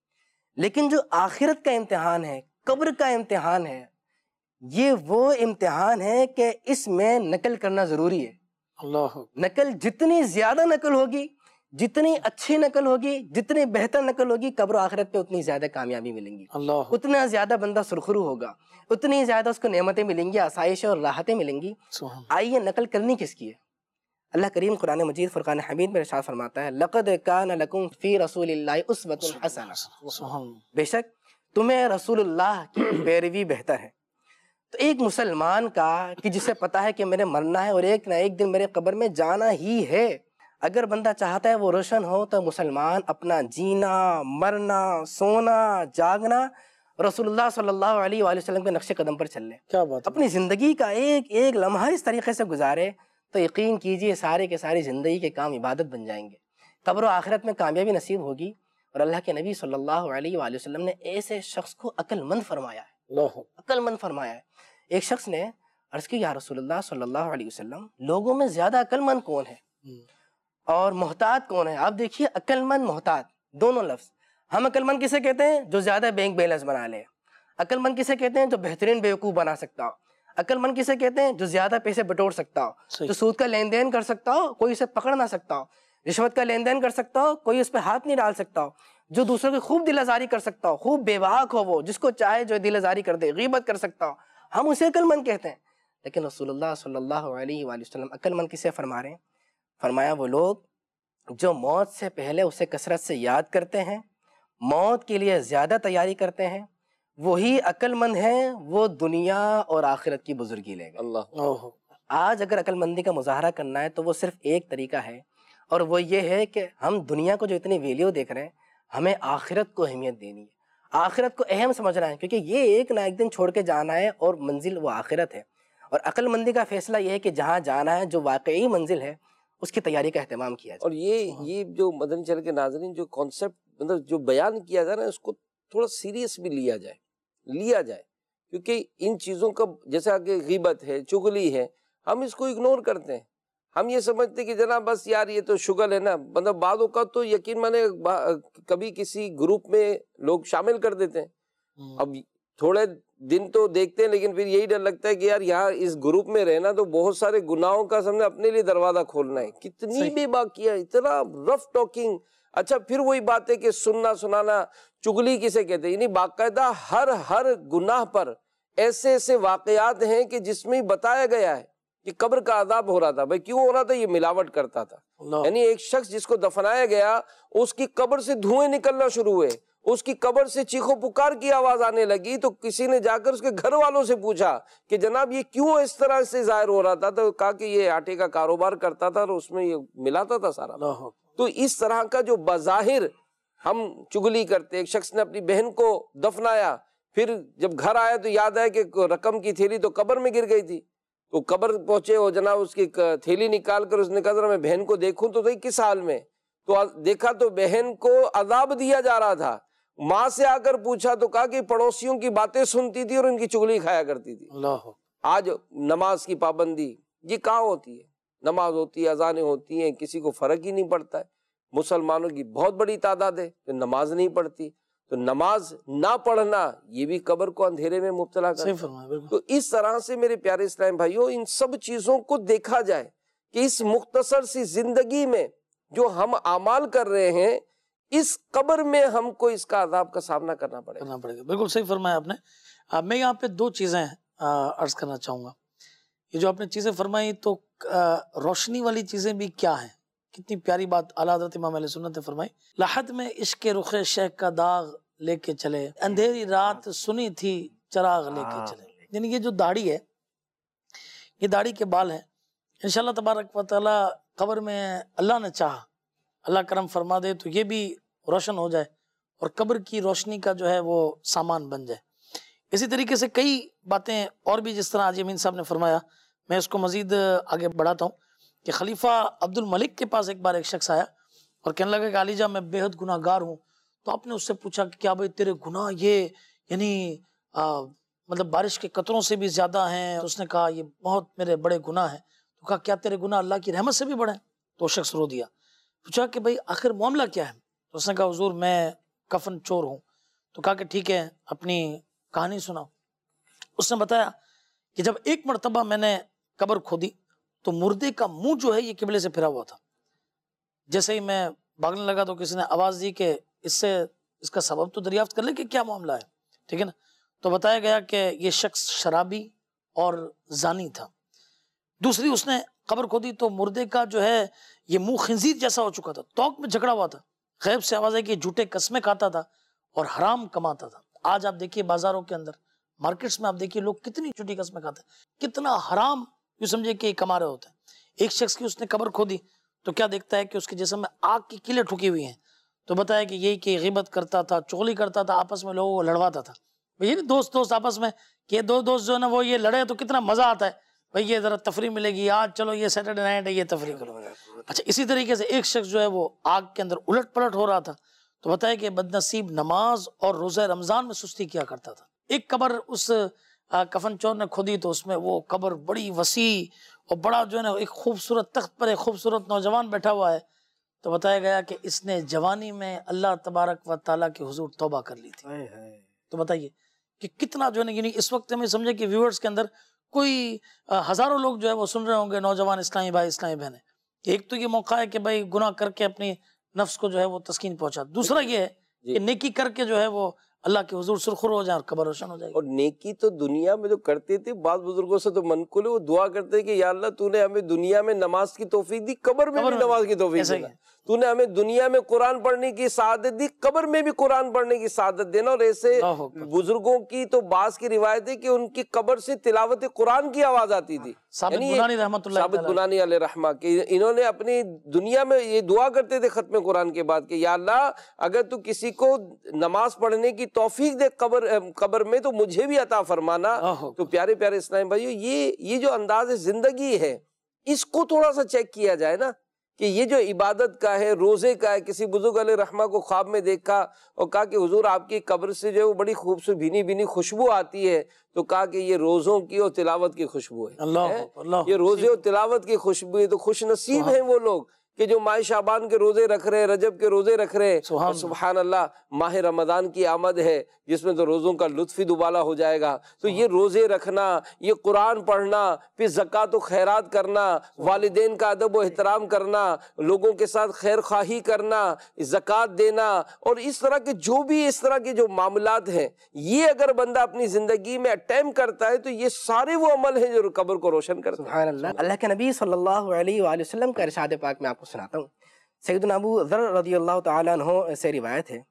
لیکن جو آخرت کا امتحان ہے، قبر کا امتحان ہے، یہ وہ امتحان ہے کہ اس میں نقل کرنا ضروری ہے۔ اللہ، نقل جتنی زیادہ نقل ہوگی، جتنی اچھی نقل ہوگی، جتنی بہتر نقل ہوگی، قبر و آخرت پہ اتنی زیادہ کامیابی ملیں گی، اللہ، اتنا زیادہ بندہ سرخرو ہوگا، اتنی زیادہ اس کو نعمتیں ملیں گی، آسائشیں اور راحتیں ملیں گی۔ آئیے نقل کرنی کس کی ہے؟ اللہ کریم قرآن مجید فرقان حمید میں ارشاد فرماتا ہے، لَقَدْ كَانَ لَكُمْ فِي رَسُولِ اللَّهِ أُسْوَةٌ حَسَنَةٌ، بے شک تمہیں رسول اللہ کی پیروی بہتر ہے۔ تو ایک مسلمان کا کہ جسے پتا ہے کہ میرے مرنا ہے اور ایک نہ ایک دن میرے قبر میں جانا ہی ہے، اگر بندہ چاہتا ہے وہ روشن ہو تو مسلمان اپنا جینا، مرنا، سونا، جاگنا رسول اللہ صلی اللہ علیہ وآلہ وسلم کے نقش قدم پر چل لے، کیا بات ہے، اپنی زندگی کا ایک ایک لمحہ اس طریقے سے گزارے تو یقین کیجئے سارے کے ساری زندگی کے کام عبادت بن جائیں گے، قبر و آخرت میں کامیابی نصیب ہوگی۔ اور اللہ کے نبی صلی اللہ علیہ وآلہ وسلم نے ایسے شخص کو عقل مند فرمایا ہے، اللہ، عقل مند فرمایا ہے۔ ایک شخص نے عرض کی، یا رسول اللہ صلی اللہ علیہ وسلم، لوگوں میں زیادہ عقل مند کون ہے اور محتاط کون ہے؟ آپ دیکھیے، عقل مند محتاط دونوں لفظ، ہم عقل مند کسے کہتے ہیں؟ جو زیادہ بینک بیلنس بنا لے۔ عقل مند کسے کہتے ہیں؟ جو بہترین بیوقوف بنا سکتا ہو۔ عقل مند کسے کہتے ہیں؟ جو زیادہ پیسے بٹور سکتا ہو، جو سود کا لین دین کر سکتا ہو، کوئی اسے پکڑ نہ سکتا ہو، رشوت کا لین دین کر سکتا ہو، کوئی اس پہ ہاتھ نہیں ڈال سکتا ہو، جو دوسروں کی خوب دل آزاری کر سکتا ہو، خوب بے باک ہو، وہ جس کو چاہے جو دل آزاری کر دے، غیبت کر سکتا ہو، ہم اسے عقل مند کہتے ہیں۔ لیکن رسول اللہ صلی اللہ علیہ وآلہ وسلم عقل مند کسے فرما رہے ہیں؟ فرمایا وہ لوگ جو موت سے پہلے اسے کثرت سے یاد کرتے ہیں، موت کے لیے زیادہ تیاری کرتے ہیں، وہی عقل مند ہیں، وہ دنیا اور آخرت کی بزرگی لے گا۔ اللہ، آج اگر عقل مندی کا مظاہرہ کرنا ہے تو وہ صرف ایک طریقہ ہے، اور وہ یہ ہے کہ ہم دنیا کو جو اتنی ویلیو دیکھ رہے ہیں، ہمیں آخرت کو اہمیت دینی ہے، آخرت کو اہم سمجھنا ہے، کیونکہ یہ ایک نہ ایک دن چھوڑ کے جانا ہے اور منزل وہ آخرت ہے۔ اور عقل مندی کا فیصلہ یہ ہے کہ جہاں جانا ہے، جو واقعی منزل ہے، اس کی تیاری کا اہتمام کیا جائے۔ اور یہ یہ جو مدنی چینل کے ناظرین جو کانسیپٹ مطلب جو بیان کیا جا رہا ہے، اس کو تھوڑا سیریس بھی لیا جائے لیا جائے کیونکہ ان چیزوں کا جیسا کہ غیبت ہے، چغلی ہے، ہم اس کو اگنور کرتے ہیں، ہم یہ سمجھتے کہ جناب بس یار یہ تو شغل ہے نا، مطلب بعض اوقات تو یقین مانے کبھی کسی گروپ میں لوگ شامل کر دیتے ہیں، اب تھوڑے دن تو دیکھتے ہیں لیکن پھر یہی ڈر لگتا ہے کہ یار یہاں اس گروپ میں رہنا تو بہت سارے گناہوں کا سامنے اپنے لیے دروازہ کھولنا ہے، کتنی بے باکیہ، اتنا رف ٹاکنگ۔ اچھا پھر وہی بات ہے کہ سننا سنانا، چغلی کسے کہتے ہیں؟ یعنی باقاعدہ ہر ہر گناہ پر ایسے ایسے واقعات ہیں کہ جس میں بتایا گیا ہے کہ قبر کا عذاب ہو رہا تھا، بھائی کیوں ہو رہا تھا؟ یہ ملاوٹ کرتا تھا۔ یعنی ایک شخص جس کو دفنایا گیا، اس کی قبر سے دھوئیں نکلنا شروع ہوئے، اس کی قبر سے چیخو پکار کی آواز آنے لگی، تو کسی نے جا کر اس کے گھر والوں سے پوچھا کہ جناب یہ کیوں اس طرح سے ظاہر ہو رہا تھا؟ تو کہا کہ یہ آٹے کا کاروبار کرتا تھا اور اس میں یہ ملاتا تھا سارا۔ تو اس طرح کا جو بظاہر ہم چغلی کرتے، ایک شخص نے اپنی بہن کو دفنایا، پھر جب گھر آیا تو یاد آیا کہ رقم کی تھیلی تو قبر میں گر گئی تھی، تو قبر پہنچے اور جناب اس کی تھیلی نکال کر اس نے کہا ذرا میں بہن کو دیکھوں تو صحیح کس حال میں، تو دیکھا تو بہن کو عذاب دیا جا رہا تھا. ماں سے آ کر پوچھا تو کہا کہ پڑوسیوں کی باتیں سنتی تھی اور ان کی چغلی کھایا کرتی تھی. اللہ آج نماز کی پابندی یہ کہاں ہوتی ہے؟ نماز ہوتی ہے، اذانیں ہوتی ہیں، کسی کو فرق ہی نہیں پڑتا ہے. مسلمانوں کی بہت بڑی تعداد ہے جو نماز نہیں پڑھتی. تو نماز نہ پڑھنا یہ بھی قبر کو اندھیرے میں مبتلا صحیح کرتا فرمایا بالکل. تو اس طرح سے میرے پیارے اسلام بھائیوں ان سب چیزوں کو دیکھا جائے کہ اس مختصر سی زندگی میں جو ہم اعمال کر رہے ہیں اس قبر میں ہم کو اس کا عذاب کا سامنا کرنا پڑے گا. کرنا پڑے گا. بالکل صحیح فرمایا آپ نے. آ, میں یہاں پہ دو چیزیں آ, عرض کرنا چاہوں گا. یہ جو آپ نے چیزیں فرمائی تو آ, روشنی والی چیزیں بھی کیا ہیں؟ کتنی پیاری بات اعلیٰ حضرت امام علیہ سنت نے فرمائی. لحد میں عشق رخ شیخ کا داغ لے کے چلے، اندھیری رات سنی تھی چراغ لے کے چلے. یعنی یہ جو داڑھی ہے، یہ داڑھی کے بال ہیں. انشاءاللہ تبارک و تعالی قبر میں اللہ نے چاہا، اللہ کرم فرما دے تو یہ بھی روشن ہو جائے اور قبر کی روشنی کا جو ہے وہ سامان بن جائے. اسی طریقے سے کئی باتیں اور بھی جس طرح حاجی امین صاحب نے فرمایا، میں اس کو مزید آگے بڑھاتا ہوں کہ خلیفہ عبد الملک کے پاس ایک بار ایک شخص آیا اور کہنے لگا کہ علی جان میں بے حد گناہ گار ہوں. تو آپ نے اس سے پوچھا کہ کیا بھائی تیرے گناہ یہ یعنی آ, مطلب بارش کے قطروں سے بھی زیادہ ہیں؟ اس نے کہا یہ بہت میرے بڑے گناہ ہیں. تو کہا کیا تیرے گناہ اللہ کی رحمت سے بھی بڑے ہیں؟ تو شخص رو دیا. پوچھا کہ بھائی آخر معاملہ کیا ہے؟ تو اس نے کہا حضور میں کفن چور ہوں. تو کہا کہ ٹھیک ہے اپنی کہانی سناؤ. اس نے بتایا کہ جب ایک مرتبہ میں نے قبر کھودی تو مردے کا منہ جو ہے یہ قبلے سے پھرا ہوا تھا. جیسے ہی میں بھاگنے لگا تو کسی نے آواز دی کہ اس سے اس کا سبب تو دریافت کر لے کہ کیا معاملہ ہے. ٹھیک ہے نا. تو بتایا گیا کہ یہ شخص شرابی اور زانی تھا. دوسری اس نے قبر کھودی تو مردے کا جو ہے یہ منہ خنزیر جیسا ہو چکا تھا، توق میں جھگڑا ہوا تھا. غیب سے آواز ہے کہ جھوٹے قسمیں کھاتا تھا اور حرام کماتا تھا. آج آپ دیکھیے بازاروں کے اندر، مارکیٹس میں آپ دیکھیے لوگ کتنی جھوٹی قسمیں کھاتے ہیں، کتنا حرام یوں سمجھے کہ کما رہے ہوتے ہیں. ایک شخص کی اس نے قبر کھودی تو کیا دیکھتا ہے کہ اس کے جسم میں آگ کی کیلیں ٹھکی ہوئی ہیں. تو بتایا کہ یہی کہ غیبت کرتا تھا، چغلی کرتا تھا، آپس میں لوگوں کو لڑواتا تھا. یہ نہیں دوست دوست آپس میں کہ دو دوست جو ہے نا وہ یہ لڑے تو کتنا مزہ آتا ہے، بھئی یہ ذرا تفریح ملے گی، آج چلو یہ سیٹرڈے نائٹ ہے یہ تفریح کرو. اچھا اسی طریقے سے ایک شخص جو ہے وہ آگ کے اندر الٹ پلٹ ہو رہا تھا. تو بتایا کہ بد نصیب نماز اور روزہ رمضان میں سستی کیا کرتا تھا. ایک قبر اس کفن چور نے کھودی تو اس میں وہ قبر بڑی وسیع اور بڑا جو ہے نا ایک خوبصورت تخت پر ایک خوبصورت نوجوان بیٹھا ہوا ہے. تو بتایا گیا کہ اس نے جوانی میں اللہ تبارک و تعالیٰ کے حضور توبہ کر لی تھی. تو بتائیے کہ کتنا جو ہے نا یعنی اس وقت ہمیں سمجھے کہ ویورز کے اندر کوئی ہزاروں لوگ جو ہے وہ سن رہے ہوں گے، نوجوان اسلامی بھائی اسلامی بہنیں. ایک تو یہ موقع ہے کہ بھائی گناہ کر کے اپنی نفس کو جو ہے وہ تسکین پہنچا. دوسرا یہ ہے کہ نیکی کر کے جو ہے وہ اللہ کے حضور سرخر ہو جائے اور قبر روشن ہو جائے. اور نیکی تو دنیا میں جو کرتے تھے، بعض بزرگوں سے تو منقول ہے، وہ دعا کرتے کہ یا اللہ تو نے ہمیں دنیا میں نماز کی توفیق دی، قبر میں بھی نماز کی توفیق دینا. تو نے ہمیں دنیا میں قرآن پڑھنے کی سعادت دی، قبر میں بھی قرآن پڑھنے کی سعادت دینا. اور ایسے بزرگوں کی تو بعض کی روایت ہے کہ ان کی قبر سے تلاوت قرآن کی آواز آتی تھی. ثابت بنانی رحمۃ اللہ ثابت بنانی علیہ رحمہ کہ انہوں نے اپنی دنیا میں یہ دعا کرتے تھے ختم قرآن کے بعد کہ یا اللہ اگر تو کسی کو نماز پڑھنے کی توفیق دے قبر قبر میں تو مجھے بھی عطا فرمانا. تو پیارے پیارے اسلامی بھائیو، یہ یہ جو انداز زندگی ہے اس کو تھوڑا سا چیک کیا جائے نا کہ یہ جو عبادت کا ہے، روزے کا ہے. کسی بزرگ علیہ رحمہ کو خواب میں دیکھا اور کہا کہ حضور آپ کی قبر سے جو ہے وہ بڑی خوبصورت بھینی بھینی خوشبو آتی ہے. تو کہا کہ یہ روزوں کی اور تلاوت کی خوشبو ہے. اللہ یہ روزے اور تلاوت کی خوشبو ہے. تو خوش نصیب ہیں وہ لوگ کہ جو ماہ شعبان کے روزے رکھ رہے ہیں، رجب کے روزے رکھ رہے ہیں. اور سبحان اللہ ماہ رمضان کی آمد ہے جس میں تو روزوں کا لطف ہی دوبالا ہو جائے گا. تو یہ روزے رکھنا، یہ قرآن پڑھنا، پھر زکوٰۃ و خیرات کرنا، والدین کا ادب و احترام کرنا، لوگوں کے ساتھ خیر خواہی کرنا، زکوٰۃ دینا، اور اس طرح کے جو بھی اس طرح کے جو معاملات ہیں، یہ اگر بندہ اپنی زندگی میں اٹیمپ کرتا ہے تو یہ سارے وہ عمل ہیں جو قبر کو روشن کرتے ہیں. سبحان اللہ. اللہ کے نبی صلی اللہ علیہ وآلہ وسلم کا ارشاد پاک میں آپ کو سناتا ہوں. سیدنا ابو ذر رضی اللہ تعالیٰ عنہ سے روایت ہے،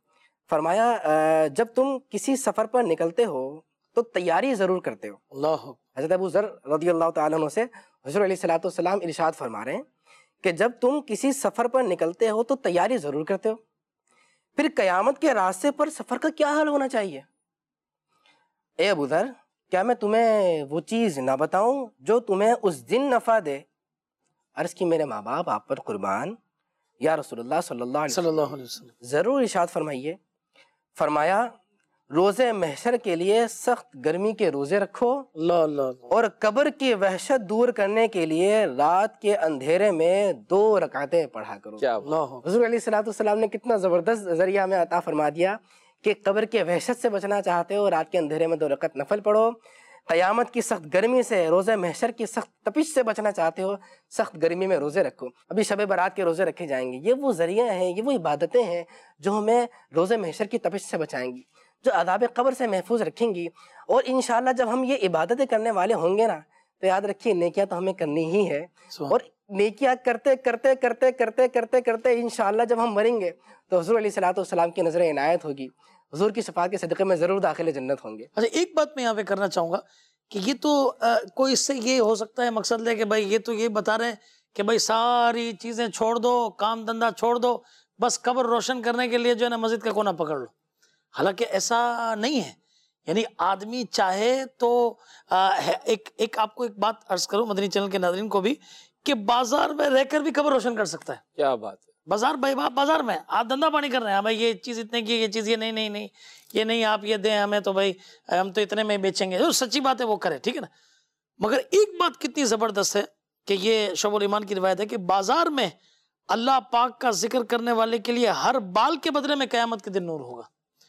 فرمایا جب تم کسی سفر پر نکلتے ہو تو تیاری ضرور کرتے ہو. اللہ. حضرت ابو ذر رضی اللہ تعالیٰ عنہ سے حضور علیہ الصلوۃ والسلام ارشاد فرما رہے ہیں کہ جب تم کسی سفر پر نکلتے ہو تو تیاری ضرور کرتے ہو. پھر قیامت کے راستے پر سفر کا کیا حال ہونا چاہیے؟ اے ابو ذر، کیا میں تمہیں وہ چیز نہ بتاؤں جو تمہیں اس دن نفع دے؟ عرض کی میرے ماں باپ آپ پر قربان یا رسول اللہ صلی اللہ علیہ صلی وسلم، اللہ علیہ وسلم۔ ضرور ارشاد فرمائیے۔ فرمایا روزے محشر کے لیے سخت گرمی کے روزے رکھو، اللہ اللہ اللہ۔ اور قبر کی وحشت دور کرنے کے لیے رات کے اندھیرے میں دو رکعتیں پڑھا کرو۔ کیا اللہ حضور علیہ الصلوۃ والسلام نے کتنا زبردست ذریعہ ہمیں عطا فرما دیا کہ قبر کے وحشت سے بچنا چاہتے ہو رات کے اندھیرے میں دو رکعت نفل پڑھو، قیامت کی سخت گرمی سے، روزہ محشر کی سخت تپش سے بچنا چاہتے ہو سخت گرمی میں روزے رکھو۔ ابھی شب برات کے روزے رکھے جائیں گے، یہ وہ ذریعہ ہیں، یہ وہ عبادتیں ہیں جو ہمیں روزہ محشر کی تپش سے بچائیں گی، جو عذاب قبر سے محفوظ رکھیں گی۔ اور انشاءاللہ جب ہم یہ عبادتیں کرنے والے ہوں گے نا تو یاد رکھیے نیکیاں تو ہمیں کرنی ہی ہے، اور نیکیاں کرتے کرتے کرتے کرتے کرتے کرتے انشاءاللہ جب ہم مریں گے تو حضور علیہ الصلوۃ والسلام کی نظر عنایت ہوگی، حضور کی شفاعت کے صدقے میں ضرور داخل جنت ہوں گے۔ اچھا ایک بات میں یہاں پہ کرنا چاہوں گا کہ یہ تو آ، کوئی اس سے یہ ہو سکتا ہے مقصد لے کہ بھائی یہ تو یہ بتا رہے ہیں کہ بھائی ساری چیزیں چھوڑ دو، کام دھندا چھوڑ دو، بس قبر روشن کرنے کے لیے جو ہے نا مسجد کا کونا پکڑ لو۔ حالانکہ ایسا نہیں ہے، یعنی آدمی چاہے تو آ، ہے- ایک ایک آپ کو ایک بات عرض کروں مدنی چینل کے ناظرین کو بھی کہ بازار میں رہ کر بھی قبر روشن کر سکتا ہے۔ کیا بات ہے، بازار بھائی آپ بازار میں آپ دھندا پانی کر رہے ہیں، بھائی یہ چیز اتنے کی، یہ چیز یہ نہیں نہیں نہیں یہ نہیں آپ یہ دیں ہمیں تو بھائی ہم تو اتنے میں بیچیں گے، جو سچی بات ہے وہ کرے، ٹھیک ہے نا۔ مگر ایک بات کتنی زبردست ہے کہ یہ شعب الایمان کی روایت ہے کہ بازار میں اللہ پاک کا ذکر کرنے والے کے لیے ہر بال کے بدلے میں قیامت کے دن نور ہوگا۔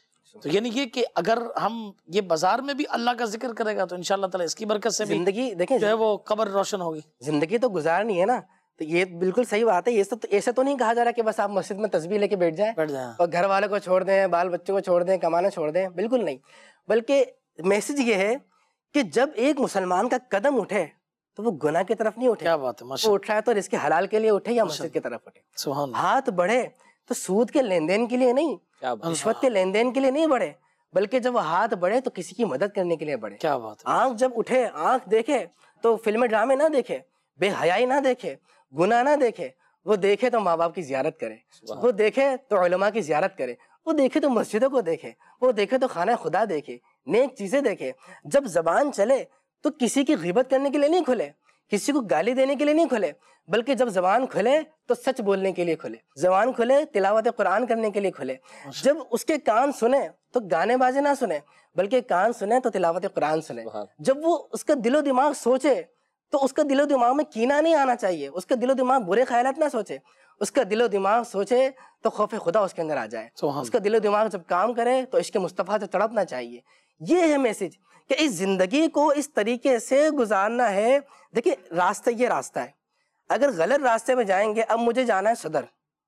تو یعنی یہ کہ اگر ہم یہ بازار میں بھی اللہ کا ذکر کرے گا تو انشاءاللہ تعالی اس کی برکت سے بھی زندگی دیکھیں، جو ہے وہ قبر روشن ہوگی۔ زندگی تو گزارنی ہے نا، تو یہ بالکل صحیح بات ہے۔ یہ تو ایسا تو نہیں کہا جا رہا کہ بس آپ مسجد میں تسبیح لے کے بیٹھ جائیں بیٹھ جائیں۔ اور گھر والوں کو چھوڑ دیں، بال بچوں کو چھوڑ دیں، کمانا چھوڑ دیں، بالکل نہیں۔ بلکہ میسج یہ ہے کہ جب ایک مسلمان کا قدم اٹھے تو وہ گناہ کی طرف نہیں اٹھے، کیا بات ہے، ماشاء وہ اٹھ رہا ہے تو رزق حلال کے لیے اٹھے یا مسجد کی طرف اٹھے۔ سبحان اللہ۔ ہاتھ بڑھے تو سود کے لین دین کے لیے نہیں، کیا بات، رشوت کے لین دین کے لیے نہیں بڑھے، بلکہ جب وہ ہاتھ بڑھے تو کسی کی مدد کرنے کے لیے بڑھے۔ کیا بات ہے، آنکھ جب اٹھے، آنکھ دیکھے تو فلم ڈرامے نہ دیکھے، بے حیائی نہ دیکھے، گناہ نہ دیکھے، وہ دیکھے تو ماں باپ کی زیارت کرے، وہ دیکھے تو علماء کی زیارت کرے، وہ دیکھے تو مسجدوں کو دیکھے، وہ دیکھے تو خانہ خدا دیکھے، نیک چیزیں دیکھے۔ جب زبان چلے تو کسی کی غیبت کرنے کے لیے نہیں کھلے، کسی کو گالی دینے کے لیے نہیں کھلے، بلکہ جب زبان کھلے تو سچ بولنے کے لیے کھلے، زبان کھلے تلاوت قرآن کرنے کے لیے کھلے۔ جب اس کے کان سنے تو گانے بازے نہ سنے، بلکہ کان سنے تو تلاوت قرآن سنے۔ جب وہ اس کا دل و دماغ سوچے تو اس کا دل و دماغ میں کینہ نہیں آنا چاہیے، اس کا دل و دماغ برے خیالات نہ سوچے، اس کا دل و دماغ سوچے تو خوف خدا اس کے اندر آ جائے، اس کا دل و دماغ جب کام کرے تو عشق مصطفیٰ سے تڑپنا چاہیے۔ یہ ہے میسج کہ اس زندگی کو اس طریقے سے گزارنا ہے۔ دیکھیں راستہ یہ راستہ ہے، اگر غلط راستے میں جائیں گے، اب مجھے جانا ہے صدر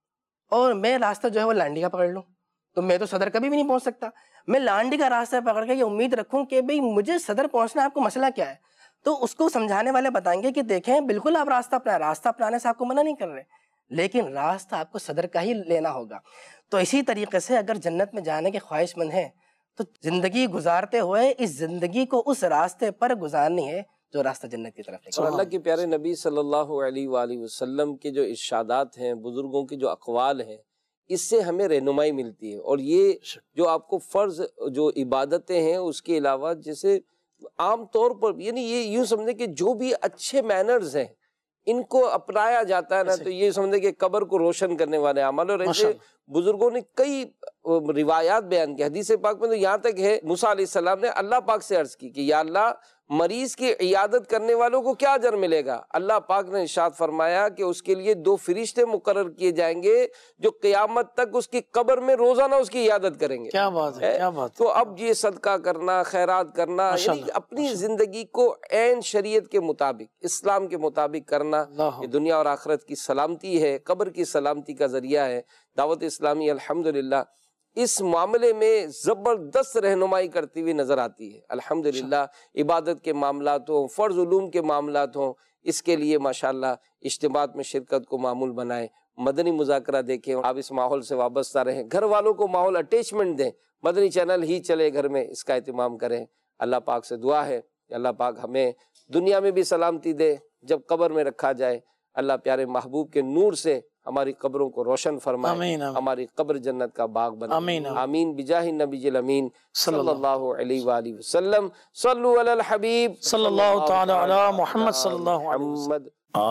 اور میں راستہ جو ہے وہ لانڈی کا پکڑ لوں تو میں تو صدر کبھی بھی نہیں پہنچ سکتا۔ میں لانڈی کا راستہ پکڑ کے یہ امید رکھوں کہ بھئی مجھے صدر پہنچنا ہے، آپ کو مسئلہ کیا ہے؟ تو اس کو سمجھانے والے بتائیں گے کہ دیکھیں بالکل آپ راستہ اپنا راستہ اپنانے سے آپ کو منع نہیں کر رہے، لیکن راستہ آپ کو صدر کا ہی لینا ہوگا۔ تو اسی طریقے سے اگر جنت میں جانے کے خواہش مند ہیں تو زندگی گزارتے ہوئے اس زندگی کو اس راستے پر گزارنی ہے جو راستہ جنت کی طرف اور ہے۔ اللہ کے پیارے نبی صلی اللہ علیہ وآلہ وسلم کے جو ارشادات ہیں، بزرگوں کے جو اقوال ہیں، اس سے ہمیں رہنمائی ملتی ہے۔ اور یہ جو آپ کو فرض جو عبادتیں ہیں اس کے علاوہ جیسے عام طور پر یعنی یہ یوں سمجھیں کہ جو بھی اچھے مینرز ہیں ان کو اپنایا جاتا ہے نا، تو یہ سمجھیں کہ قبر کو روشن کرنے والے عمل۔ اور ایسے بزرگوں نے کئی روایات بیان کی، حدیث پاک میں تو یہاں تک ہے موسیٰ علیہ السلام نے اللہ پاک سے عرض کی کہ یا اللہ مریض کی عیادت کرنے والوں کو کیا اجر ملے گا؟ اللہ پاک نے ارشاد فرمایا کہ اس کے لیے دو فرشتے مقرر کیے جائیں گے جو قیامت تک اس کی قبر میں روزانہ اس کی عیادت کریں گے۔ کیا بات ہے، کیا بات ہے۔ تو اب یہ صدقہ کرنا، خیرات کرنا، یعنی اپنی زندگی کو عین شریعت کے مطابق، اسلام کے مطابق کرنا، یہ دنیا اور آخرت کی سلامتی ہے، قبر کی سلامتی کا ذریعہ ہے۔ دعوت اسلامی الحمدللہ اس معاملے میں زبردست رہنمائی کرتی ہوئی نظر آتی ہے۔ الحمدللہ عبادت کے معاملات ہوں، فرض علوم کے معاملات ہوں، اس کے لیے ماشاءاللہ اجتماعات میں شرکت کو معمول بنائیں، مدنی مذاکرہ دیکھیں، آپ اس ماحول سے وابستہ رہیں، گھر والوں کو ماحول اٹیچمنٹ دیں، مدنی چینل ہی چلے گھر میں، اس کا اہتمام کریں۔ اللہ پاک سے دعا ہے کہ اللہ پاک ہمیں دنیا میں بھی سلامتی دے، جب قبر میں رکھا جائے اللہ پیارے محبوب کے نور سے ہماری قبروں کو روشن فرمائے، آمین آمین ہماری قبر جنت کا باغ بنائے، آمین آمین آمین بجاہ النبی الامین صلی اللہ علیہ وآلہ وسلم۔ صلو علی الحبیب صلی اللہ تعالی علی محمد صلی اللہ علیہ وسلم۔ محمد۔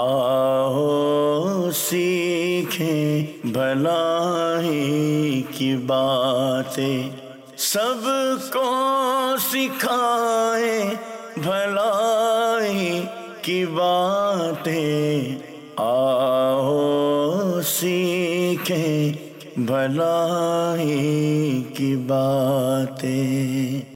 آؤ سیکھیں بھلائی کی باتیں، سب کو سکھائیں بھلائی کی باتیں، آؤ سیکھیں بھلائی کی باتیں۔